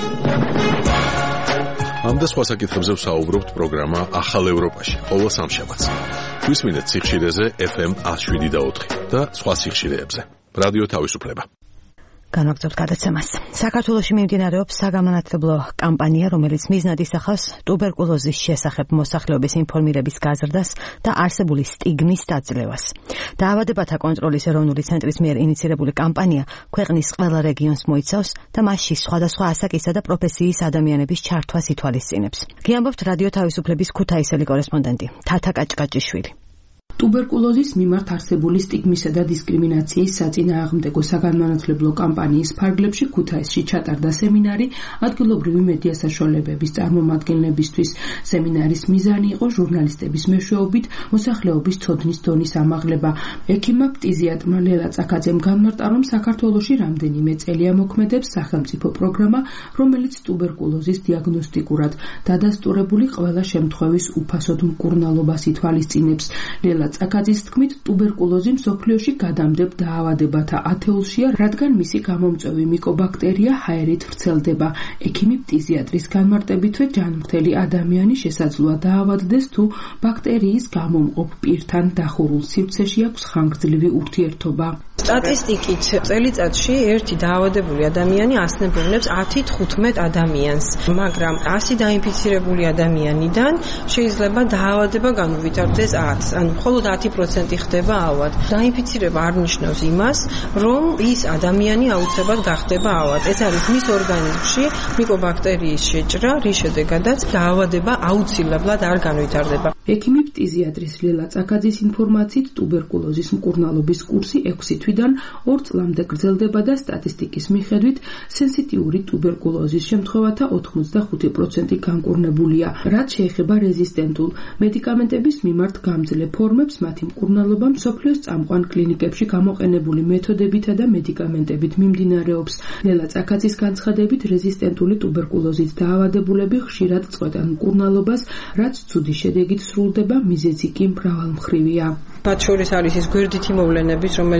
ამ და სხვა საკითხებზე ვსაუბრობთ პროგრამა ახალ ევროპაში, ყოველ სამშაბათს. გვისმინეთ სიხშირეზე ეფ ემ one oh seven და ოთხი და სხვა სიხშირეებზე. რადიო თავისუფლება. განვაგრძობთ გადაცემას. საქართველოში მიმდინარეობს საგამონათლებლო კამპანია, რომელიც მიზნად ისახავს ტუბერკულოზის შესახებ მოსახლეობის ინფორმირების გაზრდას და არსებული სტიგმის დაძლევას. დაავადებათა კონტროლის ეროვნული ცენტრის მიერ ინიცირებული კამპანია ქვეყნის ყველა რეგიონს მოიცავს და მასში სხვადასხვა ასაკისა და პროფესიის ადამიანების ჩართვას ითვალისწინებს. გიამბობთ რადიო თავისუფლების ქუთაისელი კორესპონდენტი თათა კაჭკაჭიშვილი. ტუბერკულოზის მიმართ არსებული სტიგმისა და დისკრიმინაციის საწინააღმდეგო საგანმანათლებლო კამპანიის ფარგლებში ქუთაისში ჩატარდა სემინარი ადგილობრივი მედია საშუალებების წარმომადგენლებისთვის. სემინარის მიზანი იყო ჟურნალისტების მეშვეობით მოსახლეობის ცოდნის დონის ამაღლება. ექიმმა ფტიზიატრმა ლელა წაკაძემ განმარტა, რომ საქართველოში რამდენიმე წელია მოქმედებს სახელმწიფო პროგრამა, რომელიც ტუბერკულოზის დიაგნოსტიკურად დადასტურებული ყველა შემთხვევის უფასოდ მკურნალობას ითვალისწინებს. ლელა წაკაძის თქმით, ტუბერკულოზი მსოფლიოში გადამდებ დაავადებათა ათეულშია, რადგან მისი გამომწვევი მიკობაქტერია ჰაერით ვრცელდება. ექიმი ფტიზიატრის განმარტებითვე ჯანმრთელი ადამიანი შესაძლოა დაავადდეს, თუ ბაქტერიის გამომყოფ პირთან დახურულ სივრცეში აქვს ხანგრძლივი ურთიერთობა. სტატისტიკით წელიწადში ერთი დაავადებული ადამიანი ასნებოვნებს ათი თხუთმეტ ადამიანს, მაგრამ ასი დაინფიცირებული ადამიანიდან შეიძლება დაავადება განუვითარდეს ათს, ანუ მხოლოდ ათი პროცენტი ხდება ავად. დაინფიცირება არ ნიშნავს იმას, რომ ის ადამიანი აუცილებლად გახდება ავად. ეს არის მის ორგანიზმში მიკობაქტერიის შეჭრა, რის შედეგადაც დაავადება აუცილებლად არ განვითარდება. ექიმი ფტიზიატრის ლელა წაკაძის ინფორმაციით, ტუბერკულოზის მკურნალობის კურსი ექვსი თვიდან ორ წლამდე გრძელდება და სტატისტიკის მიხედვით სენსიტიური ტუბერკულოზის შემთხვევათა ოთხმოცდახუთი პროცენტი განკურნებულია. რაც შეეხება რეზისტენტულ მედიკამენტების მიმართ გამძლე ფორმებს, მათი მკურნალობა მსოფლიოს წამყვან კლინიკებში გამოყენებული მეთოდებითა და მედიკამენტებით მიმდინარეობს. ლელა წაკაძის განცხადებით, რეზისტენტული ტუბერკულოზით დაავადებულები ხშირად წყვეტენ მკურნალობას, რაც ცუდი შედეგით სრულდება, მიზეზი კი მრავალმხრივია. მათ შორის არის ის გვერდითი მოვლენებიც, რომელიც აი ამ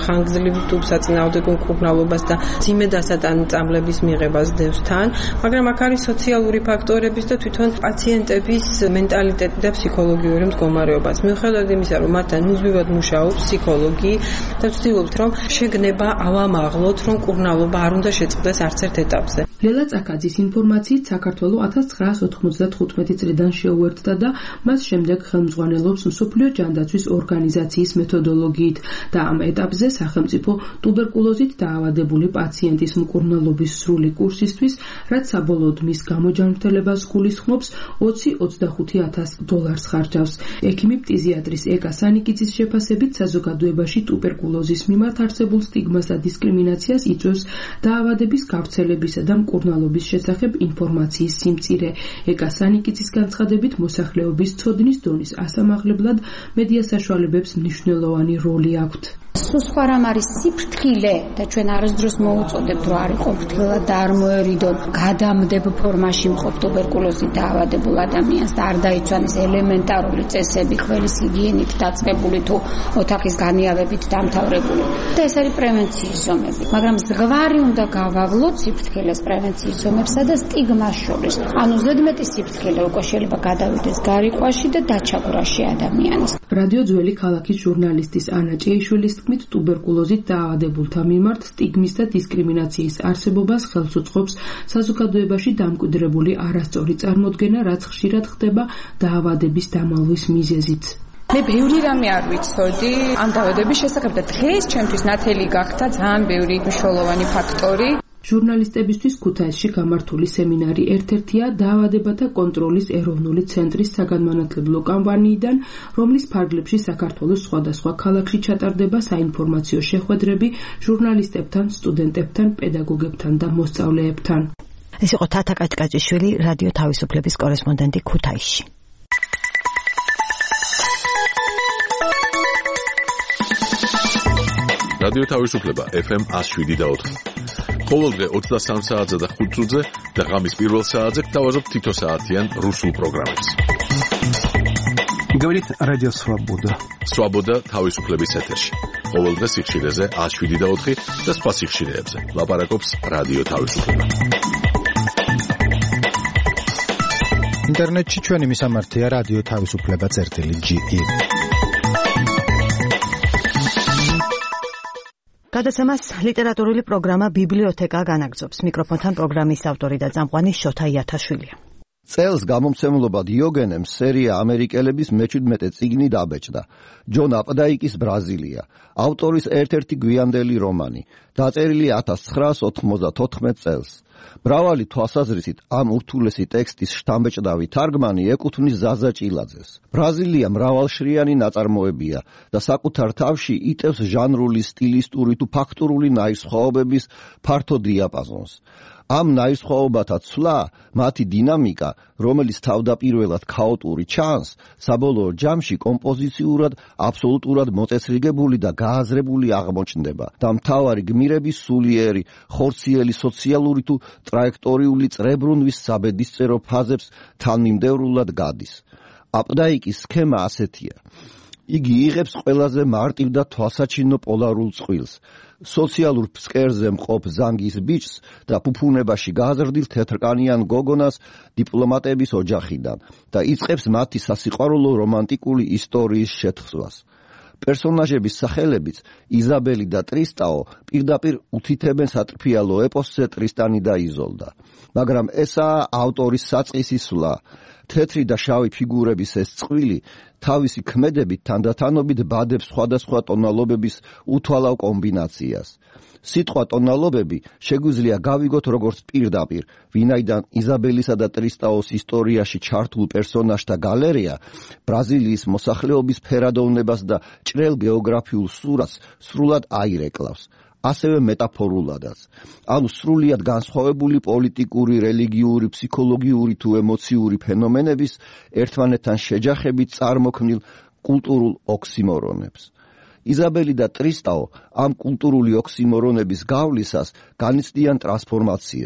ხანგრძლივ თუბსაწინააღმდეგო მკურნალობას და ძიმე დასატანწამლების მიღებას დევს თან, მაგრამ აქ არის სოციალური ფაქტორებიც და თვითონ პაციენტების მენტალიტეტი და ფსიქოლოგიური მდგომარეობაც. მიუხედავად იმისა, რომ მათთან მუდმივად მუშაობს ფსიქოლოგი და ვცდილობთ, რომ შეგნება ავამაღლოთ, რომ მკურნალობა არ უნდა შეწყდეს არც ერთ ეტაპზე. ლელა წაკაძის ინფორმაციით საქართველო ათას ცხრაას ოთხმოცდათხუთმეტი წლიდან შეუერთდა და მას შემდეგ ხელმძღვანელობს მსოფლიო ჯანდაცვის ორგანიზაციის მეთოდოლოგიით და ამ ეტაპზე სახელმწიფო ტუბერკულოზით დაავადებული პაციენტის მკურნალობის სრული კურსისთვის, რაც საბოლოოდ მის გამოჯანმრთელებას გულისხმობს, ოცი ოცდახუთი ათას დოლარს ხარჯავს. ექიმი ფტიზიატრის ეკა სანიკიძის შეფასებით საზოგადოებაში ტუბერკულოზის მიმართ არსებულ სტიგმას და დისკრიმინაციას იწვევს დაავადების გავრცელებისა და მკურნალობის შესახებ ინფორმაციის სიმწირე. ეკა სანიკიძის განცხადებით მოსახლეობის ცოდნის დონის ასამაღლებლად მედია საშუალებებს მნიშვნელოვანი როლი აქვთ. სულ სხვა რამ არის სიფრთხილე და ჩვენ არასდროს მოუწოდებთ რომ არ იყო ფრთხილად და არ მოერიდონ გადამდებ ფორმაში მყოფ ტუბერკულოზით დაავადებულ ადამიანს და არ დაიცვან ელემენტარული წესები ყველის ჰიგიენით დაწყებული თუ ოთახის განიავებით დამთავრებული და ეს არის პრევენციის ზომები, მაგრამ ზღვარი უნდა გავავლოთ სიფრთხილეს პრევენციის ზომებსა და სტიგმას შორის. ანუ ზედმეტი სიფრთხილე უკვე შეიძლება გადავიდეს გარიყვაში და დაჩაგვრაში ადამიანის. რადიო ძველი ქალაქის ჟურნალისტის ანა ჭეიშვილის თქმით, ტუბერკულოზით დაავადებულთა მიმართ სტიგმის და დისკრიმინაციის არსებობას ხელს უწყობს საზოგადოებაში დამკვიდრებული არასწორი წარმოდგენა, რაც ხშირად ხდება დაავადების დამალვის მიზეზით. მე ბევრი რამე არ ვიცოდი ამ დაავადების შესახებ და დღეს ჩემთვის ნათელი გახდა ძალიან ბევრი მნიშვნელოვანი ფაქტორი. ჟურნალისტებისთვის ქუთაისში გამართული სემინარი ერთ-ერთია დაავადებათა კონტროლის ეროვნული ცენტრის საგანმანათლებლო კამპანიიდან, რომლის ფარგლებში საქართველოს სხვადასხვა ქალაქში ჩატარდება საინფორმაციო შეხვედრები ჟურნალისტებთან, სტუდენტებთან, პედაგოგებთან და მოსწავლეებთან. ეს იყო თათა კაჭკაჭიშვილი, რადიო თავისუფლების კორესპონდენტი ქუთაისში. რადიო თავისუფლება ეფ ემ ათას შვიდი და ოთხი. ყოველდღე ოცდასამ საათზე და ხუთ წუთზე და ღამის პირველ საათზე გთავაზობთ თითო საათიან რუსულ პროგრამებს. Говорит радио Свобода. Свобода თავისუფლების ეთერში. ყოველდღე სიხშირეზე ათას შვიდი და ოთხი და სხვა სიხშირეებზე. ლაპარაკობს რადიო თავისუფლება. ინტერნეტში ჩვენი მისამართია რადიო თავისუფლება წერტილი ჯი ი. გადაცემას ლიტერატურული პროგრამა ბიბლიოთეკა განაგრძობს. მიკროფონთან პროგრამის ავტორი და წამყვანი შოთა იათაშვილია. წელს გამომცემლობა დიოგენემ სერია ამერიკელების მეჩვიდმეტე წიგნი დაბეჭდა. ჯონ აპდაიკის ბრაზილია, ავტორის ერთ-ერთი გვიანდელი რომანი, დაწერილი ათას ცხრაას ოთხმოცდათოთხმეტ წელს. მრავალი თვალსაზრისით ამ ურთულესი ტექსტის შთამბეჭდავი თარგმანი ეკუთვნის ზაზა ჭილაძეს. ბრაზილია მრავალშრიანი ნაწარმოებია და საკუთარ თავში იტევს ჟანრული, სტილისტური თუ ფაქტურული ნაირსხვაობების ფართო დიაპაზონს. ამ ნაირსხვაობათა ცვლა, მათი დინამიკა, რომელიც თავდაპირველად ქაოტური ჩანს, საბოლოო ჯამში კომპოზიციურად, აბსოლუტურად მოწესრიგებული და გააზრებული აღმოჩნდება და მთავარი გმირების სულიერი, ხორციელი სოციალური თუ ტრაექტორიული წრებრუნვის საბედისწერო ფაზებს თანმიმდევრულად გადის. აპდაიკის სქემა ასეთია. იგი იღებს ყველაზე მარტივ და თვალსაჩინო პოლარულ წყვილს, სოციალურ ფსკერზე მყოფ ზანგის ბიჭს და ფუფუნებაში გაზრდილ თეთრკანიან გოგონას დიპლომატების ოჯახიდან და იწყებს მათი სასიყვარულო რომანტიკული ისტორიის შეთხზვას. პერსონაჟების სახელებიც იზაბელი და ტრისტაო პირდაპირ უთითებენ სატრფიალო ეპოსზე ტრისტანი და იზოლდა. მაგრამ ესაა ავტორის საწყისი სვლა. თეთრი და შავი ფიგურების ეს წყვილი თავისი ქმედებით თანდათანობით ბადებს სხვადასხვა ტონალობების უთვალავ კომბინაციას. სიტყვა ტონალობები შეგვიძლია გავიგოთ როგორც პირდაპირ, ვინაიდან იზაბელისა და ტრისტაოს ისტორიაში ჩართულ პერსონაჟთა გალერეა ბრაზილიის მოსახლეობის ფერადოვნებას და ჭრელ გეოგრაფიულ სურათს სრულად აირეკლავს. ასევე მეტაფორულადაც. ანუ სრულიად განსხვავებული პოლიტიკური, რელიგიური, ფსიქოლოგიური თუ ემოციური ფენომენების ერთმანეთთან შეჯახებით წარმოქმნილ კულტურულ ოქსიმორონებს. იზაბელი და ტრისტაო ამ კულტურული ოქსიმორონების გავლისას განიცდიან ტრანსფორმაციებს.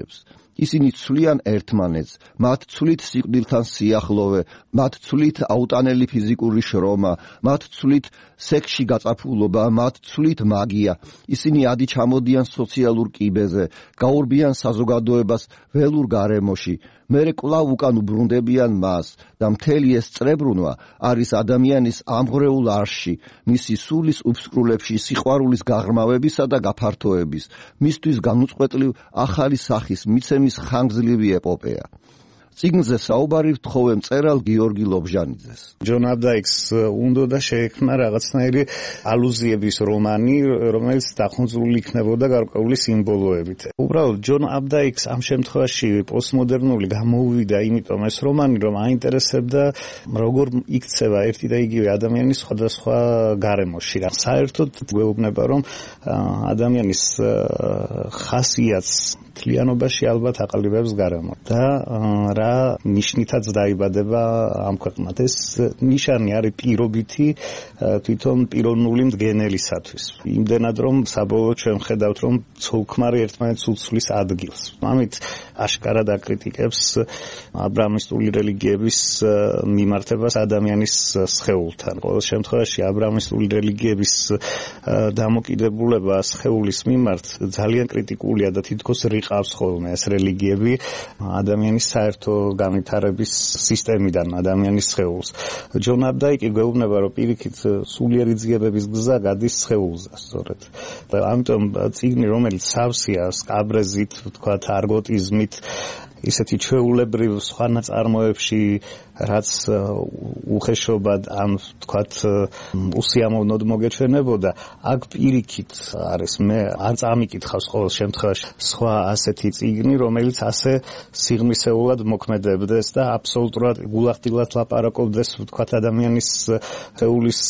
ისინი ცვლიან ერთმანეთს, მათ ცვლით სიკვდილთან სიახლოვე, მათ ცვლით აუტანელი ფიზიკური შრომა, მათ ცვლით სექსში გაწაფულობა, მათ ცვლით მაგია. ისინი ადი ჩამოდიან სოციალურ კიბეზე, გაურბიან საზოგადოებას ველურ გარემოში, მერე კვლავ უკან უბრუნდებიან მას და მთელი ეს წრებრუნვა არის ადამიანის ამღვრეულ არში, მისი სულის უფსკრულებში სიყვარულის გაღრმავებისა და გაფართოების, მისთვის განუწყვეტლივ ახალი სახის მიცემის ხანგრძლივი ეპოპეა. წიგნზე საუბარი ვთხოვე მწერალ გიორგი ლობჟანიძეს. ჯონ აპდაიკს უნდა და შეექმნა რაღაცნაირი ალუზიების რომანი, რომელიც დახუნწული იქნებოდა გარკვეული სიმბოლოებით. უბრალოდ ჯონ აპდაიკს ამ შემთხვევაში პოსტმოდერნული გამოუვიდა იმიტომ ეს რომანი, რომ აინტერესებდა როგორ იქცევა ერთი და იგივე ადამიანის სხვადასხვა გარემოში. საერთოდ გვეუბნება, რომ ადამიანის ხასიათს თლიანობაში ალბათ აყალიბებს გარემო და რა ნიშნითაც დაიბადება ამ ქვეყნად. ეს ნიშანი არის პირობითი თვითონ პიროვნული მდგენელისათვის. იმდენად რომ საბოლოოდ ჩვენ ხედავთ რომ ცოლ-ქმარი ერთმანეთს უცვლის ადგილს. ამით აშკარად აკრიტიკებს აბრაამისტული რელიგიების მიმართებას ადამიანის სხეულთან. ყოველ შემთხვევაში აბრაამისტული რელიგიების დამოკიდებულება სხეულის მიმართ ძალიან კრიტიკულია და თითქოს რიყავს ხოლმე ეს რელიგიები ადამიანის საერთო განვითარების სისტემიდან ადამიანის სხეულს. ჯონ აპდაიკი გვეუბნება, რომ პირიქით სულიერი ძიებების გზა გადის სხეულზე, სწორედ. ამიტომ წიგნი, რომელიც სავსეა სკაბრეზით, ვთქვათ, არგოტიზმით, ისეთი ჩვეულებრივ სხვა ნაწარმოებში, რაც უხეშობად ან ვთქვათ უსიამოვნოდ მოგეჩვენებოდა, აქ პირიქით არის. მე არ წამიკითხავს ყოველ შემთხვევაში სხვა ასეთი წიგნი, რომელიც ასე სიღრმისეულად მოქმედებდეს და აბსოლუტურად გულახდილად ლაპარაკობდეს ვთქვათ ადამიანის სხეულის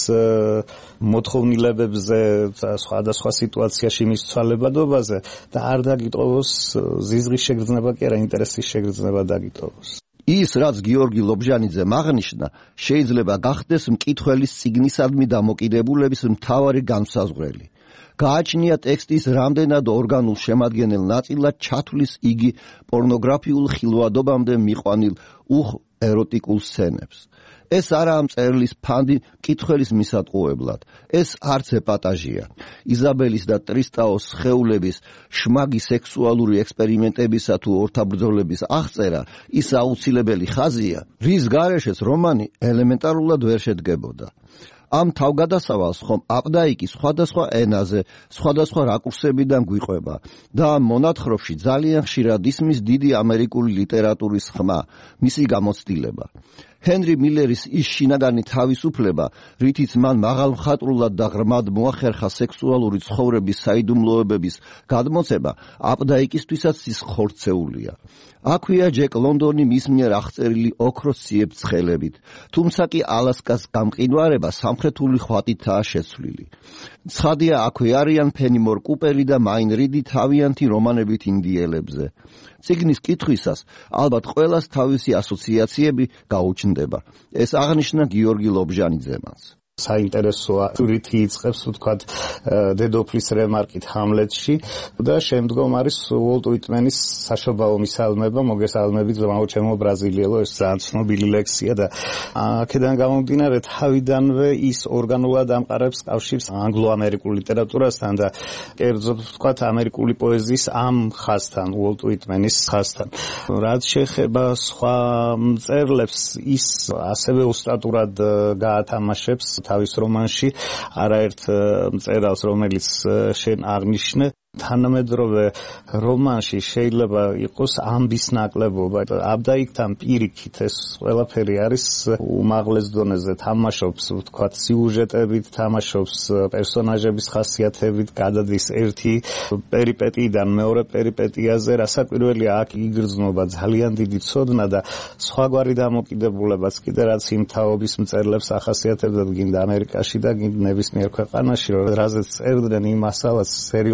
მოთხოვნილებებზე, სხვადასხვა სიტუაციაში მის ცვალებადობაზე და არ დაგიტოვოს ზიზღის შეგრძნება კი არა, ინტერესის შეგრძნება დაგიტოვოს. ის, რაც გიორგი ლობჟანიძემ აღნიშნა, შეიძლება გახდეს მკითხველის წიგნისადმი დამოკიდებულების მთავარი განმსაზღვრელი. გააჩნია ტექსტის რამდენად ორგანულ შემადგენელ ნაწილად ჩათვლის იგი პორნოგრაფიულ ხილვადობამდე მიყვანილ უხ ეროტიკულ სცენებს. ეს არაა მწერლის ფანდი მკითხველის მისატყუებლად. ეს არც ეპატაჟია. იზაბელის და ტრისტაოს სხეულების შმაგი სექსუალური ექსპერიმენტებისა თუ ორთაბრძოლების აღწერა ის აუცილებელი ხაზია, რის გარეშეც რომანი ელემენტარულად ვერ შედგებოდა. ამ თავგადასავალს ხომ აპდაიკი სხვადასხვა ენაზე, სხვადასხვა რაკურსებიდან გვიყვება და ამ მონათხრობში ძალიან ხშირად ისმის დიდი ამერიკული ლიტერატურის ხმა, მისი გამოცდილება. ჰენრი მილერის ის შინაგანი თავისუფლება, რითიც მან მაღალმხატვრულად და ღრმად მოახერხა სექსუალური ცხოვრების საიდუმლოებების გადმოცემა, აპდაიკისთვისაც ის ხორცეულია. აქვეა ჯეკ ლონდონი მის მიერ აღწერილი ოქროს ციებ-ცხელებით, თუმცა კი ალასკას გამყინვარება სამხრეთული ხვატითაა შეცვლილი. ცხადია, აქვე არიან ფენიმორ კუპერი და მაინ რიდი თავიანთი რომანებით ინდიელებზე. წიგნის კითხვისას ალბათ ყველას თავისი ასოციაციები გაუჩნდება. ეს აღნიშნა გიორგი ლობჟანიძემაც. საინტერესოა რითი იწყებს ვთქვათ დედოფლის რემარკით ჰამლეტში და შემდგომ არის უოლტ უიტმენის საშობაო მისალმება, მოგესალმებით ზმაო ჩემო ბრაზილიელო, ეს ძალიან ცნობილი ლექსია და აქედან გამომდინარე თავიდანვე ის ორგანულად ამყარებს კავშირს ანგლო-ამერიკულ ლიტერატურასთან და კერძოდ ვთქვათ ამერიკული პოეზიის ამ ხაზთან, უოლტ უიტმენის ხაზთან. რაც შეეხება სხვა მწერლებს, ის ასევე ოსტატურად გაათამაშებს თავის რომანში არაერთ მწერალს, რომელიც შენ აღნიშნე. თანამედროვე რომანში შეიძლება იყოს ამბის ნაკლებობა. აპდაიკთან პირიქით ეს ყველაფერი არის უმაღლეს დონეზე, თამაშობს ვთქვათ სიუჟეტებით, თამაშობს პერსონაჟების ხასიათებით, გადადის ერთი პერიპეტიიდან მეორე პერიპეტიაზე, რასაკვირველია აქ იგრძნობა ძალიან დიდი ცოდნა და სხვაგვარი დამოკიდებულებაც კიდე რაც იმ თაობის მწერლებს ახასიათებდა გინდა ამერიკაში და გინდა ნებისმიერ ქვეყანაში, რაზეც წერდნენ იმ მასალას სერიოზულად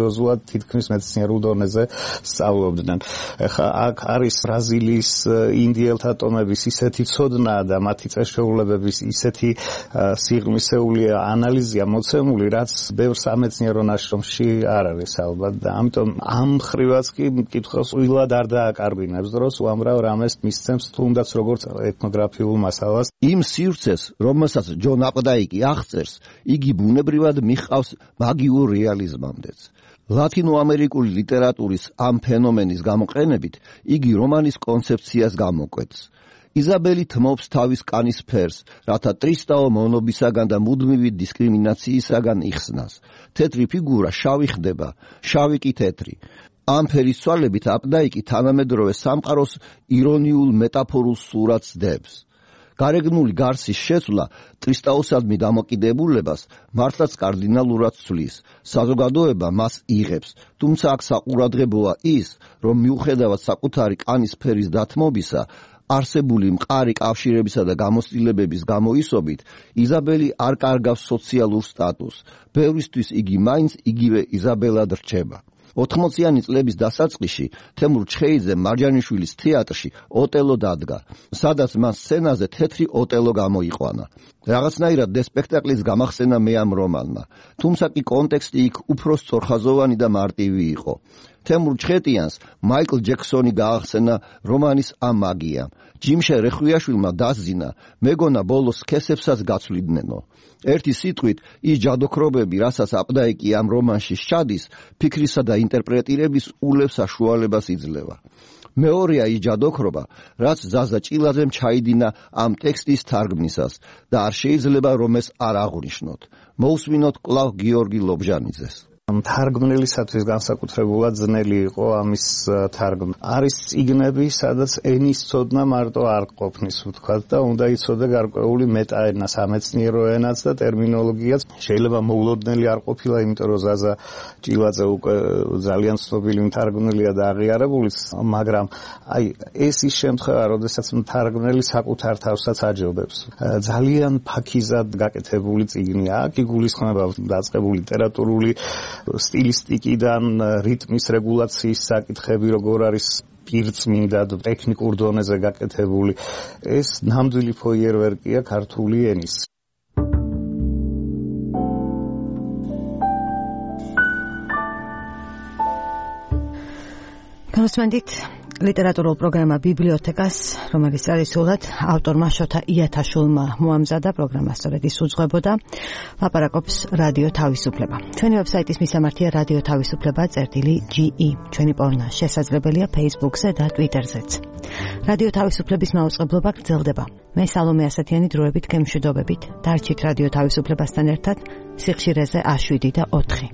თითქმის მეცნიერულ დონეზე სწავლობდნენ. ეხლა აქ არის ბრაზილიის ინდიელთა ტომების ისეთი ცოდნა და მათი წესჩვეულებების ისეთი სიღრმისეული ანალიზია მოცემული, რაც ბევრ სამეცნიერო ნაშრომში არ არის ალბათ და ამიტომ ამ ხრივაც კი მკითხველს უილად არ დააკარგვინებს დროს უამრავ რამეს მისცემს თუნდაც როგორც ეთნოგრაფიულ მასალას. იმ სივრცეს, რომელსაც ჯონ აპდაიკი აღწერს, იგი ბუნებრივად მიჰყავს მაგიურ რეალიზმამდეც. ლათინოამერიკული ლიტერატურის ამ ფენომენის გამოყენებით იგი რომანის კონცეფციას გამოკვეთს. იზაბელი თმობს თავის კანის ფერს, რათა ტრისტაო მონობისაგან და მუდმივი დისკრიმინაციისაგან იხსნას. თეთრი ფიგურა შავი ხდება, შავი კი თეთრი. ამ ფერის ცვალებით აპდაიკი თანამედროვე სამყაროს ირონიულ მეტაფორულ სურათს დებს. გარეგნული გარსის შეცვლა ტრისტაოსადმი დამოკიდებულებას მართლაც კარდინალურად ცვლის. საზოგადოება მას იღებს, თუმცა აქ საყურადღებოა ის, რომ მიუხედავად საკუთარი კანის ფერის დათმობისა, არსებული მყარი კავშირებისა და გამოცდილებების გამოისობით, იზაბელი არ კარგავს სოციალურ სტატუსს. ბევრისთვის იგი მაინც იგივე იზაბელად რჩება. ოთხმოციანი წლების დასაწყისში თემურ ჩხეიძემ მარჯანიშვილის თეატრში ოტელო დადგა, სადაც მან სცენაზე თეთრი ოტელო გამოიყვანა. რაღაცნაირად სპექტაკლის გამახსენა მე ამ რომანმა, თუმცა კი კონტექსტი იქ უფრო სწორხაზოვანი და მარტივი იყო. თემურ ჩხეტიანს მაიკლ ჯექსონი გაახსენა რომანის ამ მაგიამ. ჯიმშე რეხვიაშვილმა დასძინა, მეგონა ბოლოს სქესებსაც გაცვლიდნენ. ერთი სიტყვით, ის ჯადოქრობები, რასაც აპდაიკი ამ რომანში სჩადის, ფიქრისა და ინტერპრეტირების ულევ საშუალებას იძლევა. მეორეა ის ჯადოქრობა, რაც ზაზა ჭილაძემ ჩაიდინა ამ ტექსტის თარგმნისას და არ შეიძლება რომ ეს არ აღვნიშნოთ. მოусმინოთ კვლავ გიორგი ლობჟანიძეს. თარგმნელისათვის განსაკუთრებულად ძნელი იყო ამის თარგმნა. არის წიგნები, სადაც ენის ცოდნა მარტო არ ყოფნის, ვთქვათ, და უნდა იცოდე გარკვეული მეტაენა, სამეცნიერო ენაც და ტერმინოლოგიაც. შეიძლება მოულოდნელი არ ყოფილა, იმიტომ რომ ზაზა ჭილაძე უკვე ძალიან ცნობილი მთარგმნელია და აღიარებულიც, მაგრამ აი ეს ის შემთხვევა, როდესაც მთარგმნელი საკუთარ თავსაც აჯობებს. ძალიან ფაქიზად გაკეთებული წიგნია. აქ იგულისხმება დაწყებული ლიტერატურული სტილისტიკიდან რიტმის რეგულაციის საკითხები, როგორ არის პირწმინდა ტექნიკურ დონეზე გაკეთებული. ეს ნამდვილი ფოიერვერკია ქართული ენის. განსმენდით ლიტერატურულ პროგრამა ბიბლიოთეკას, რომელიც წარისულად ავტორმა შოთა იათაშვილმა მოამზადა, პროგრამა სწორედ ის უძღვებოდა, ლაპარაკობს რადიო თავისუფლება. ჩვენი ვებსაიტის მისამართია რადიო თავისუფლება წერტილი ჯი ი. ჩვენი პოვნა შესაძლებელია Facebook-ზე და Twitter-ზეც. რადიო თავისუფლების მაუწყებლობა გრძელდება. მე სალომე ასათიანი დროებით გემშვიდობებით. დარჩით რადიო თავისუფლებასთან ერთად სიხშირეზე შვიდი და ოთხი.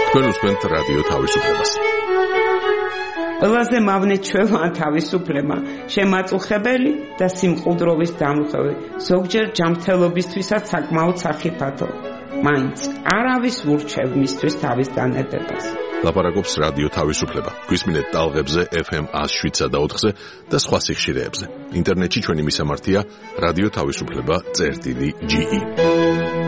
თქვენ უსმენთ რადიო თავისუფლებას. ყველაზე მავნე ჩვევა თავისუფლება, შემაწუხებელი და სიმყუდროვის დამხევი, ზოგჯერ ჯანმრთელობისთვისაც საკმაოდ სახიფათო. მაინც არავის ურჩევ მისთვის თავის დანებებას. ლაპარაკობს რადიო თავისუფლება. გვისმინეთ ტალღებზე ეფ ემ one oh seven და ოთხზე და სხვა სიხშირეებზე. ინტერნეტში ჩვენი მისამართია რადიო თავისუფლება წერტილი ჯი ი.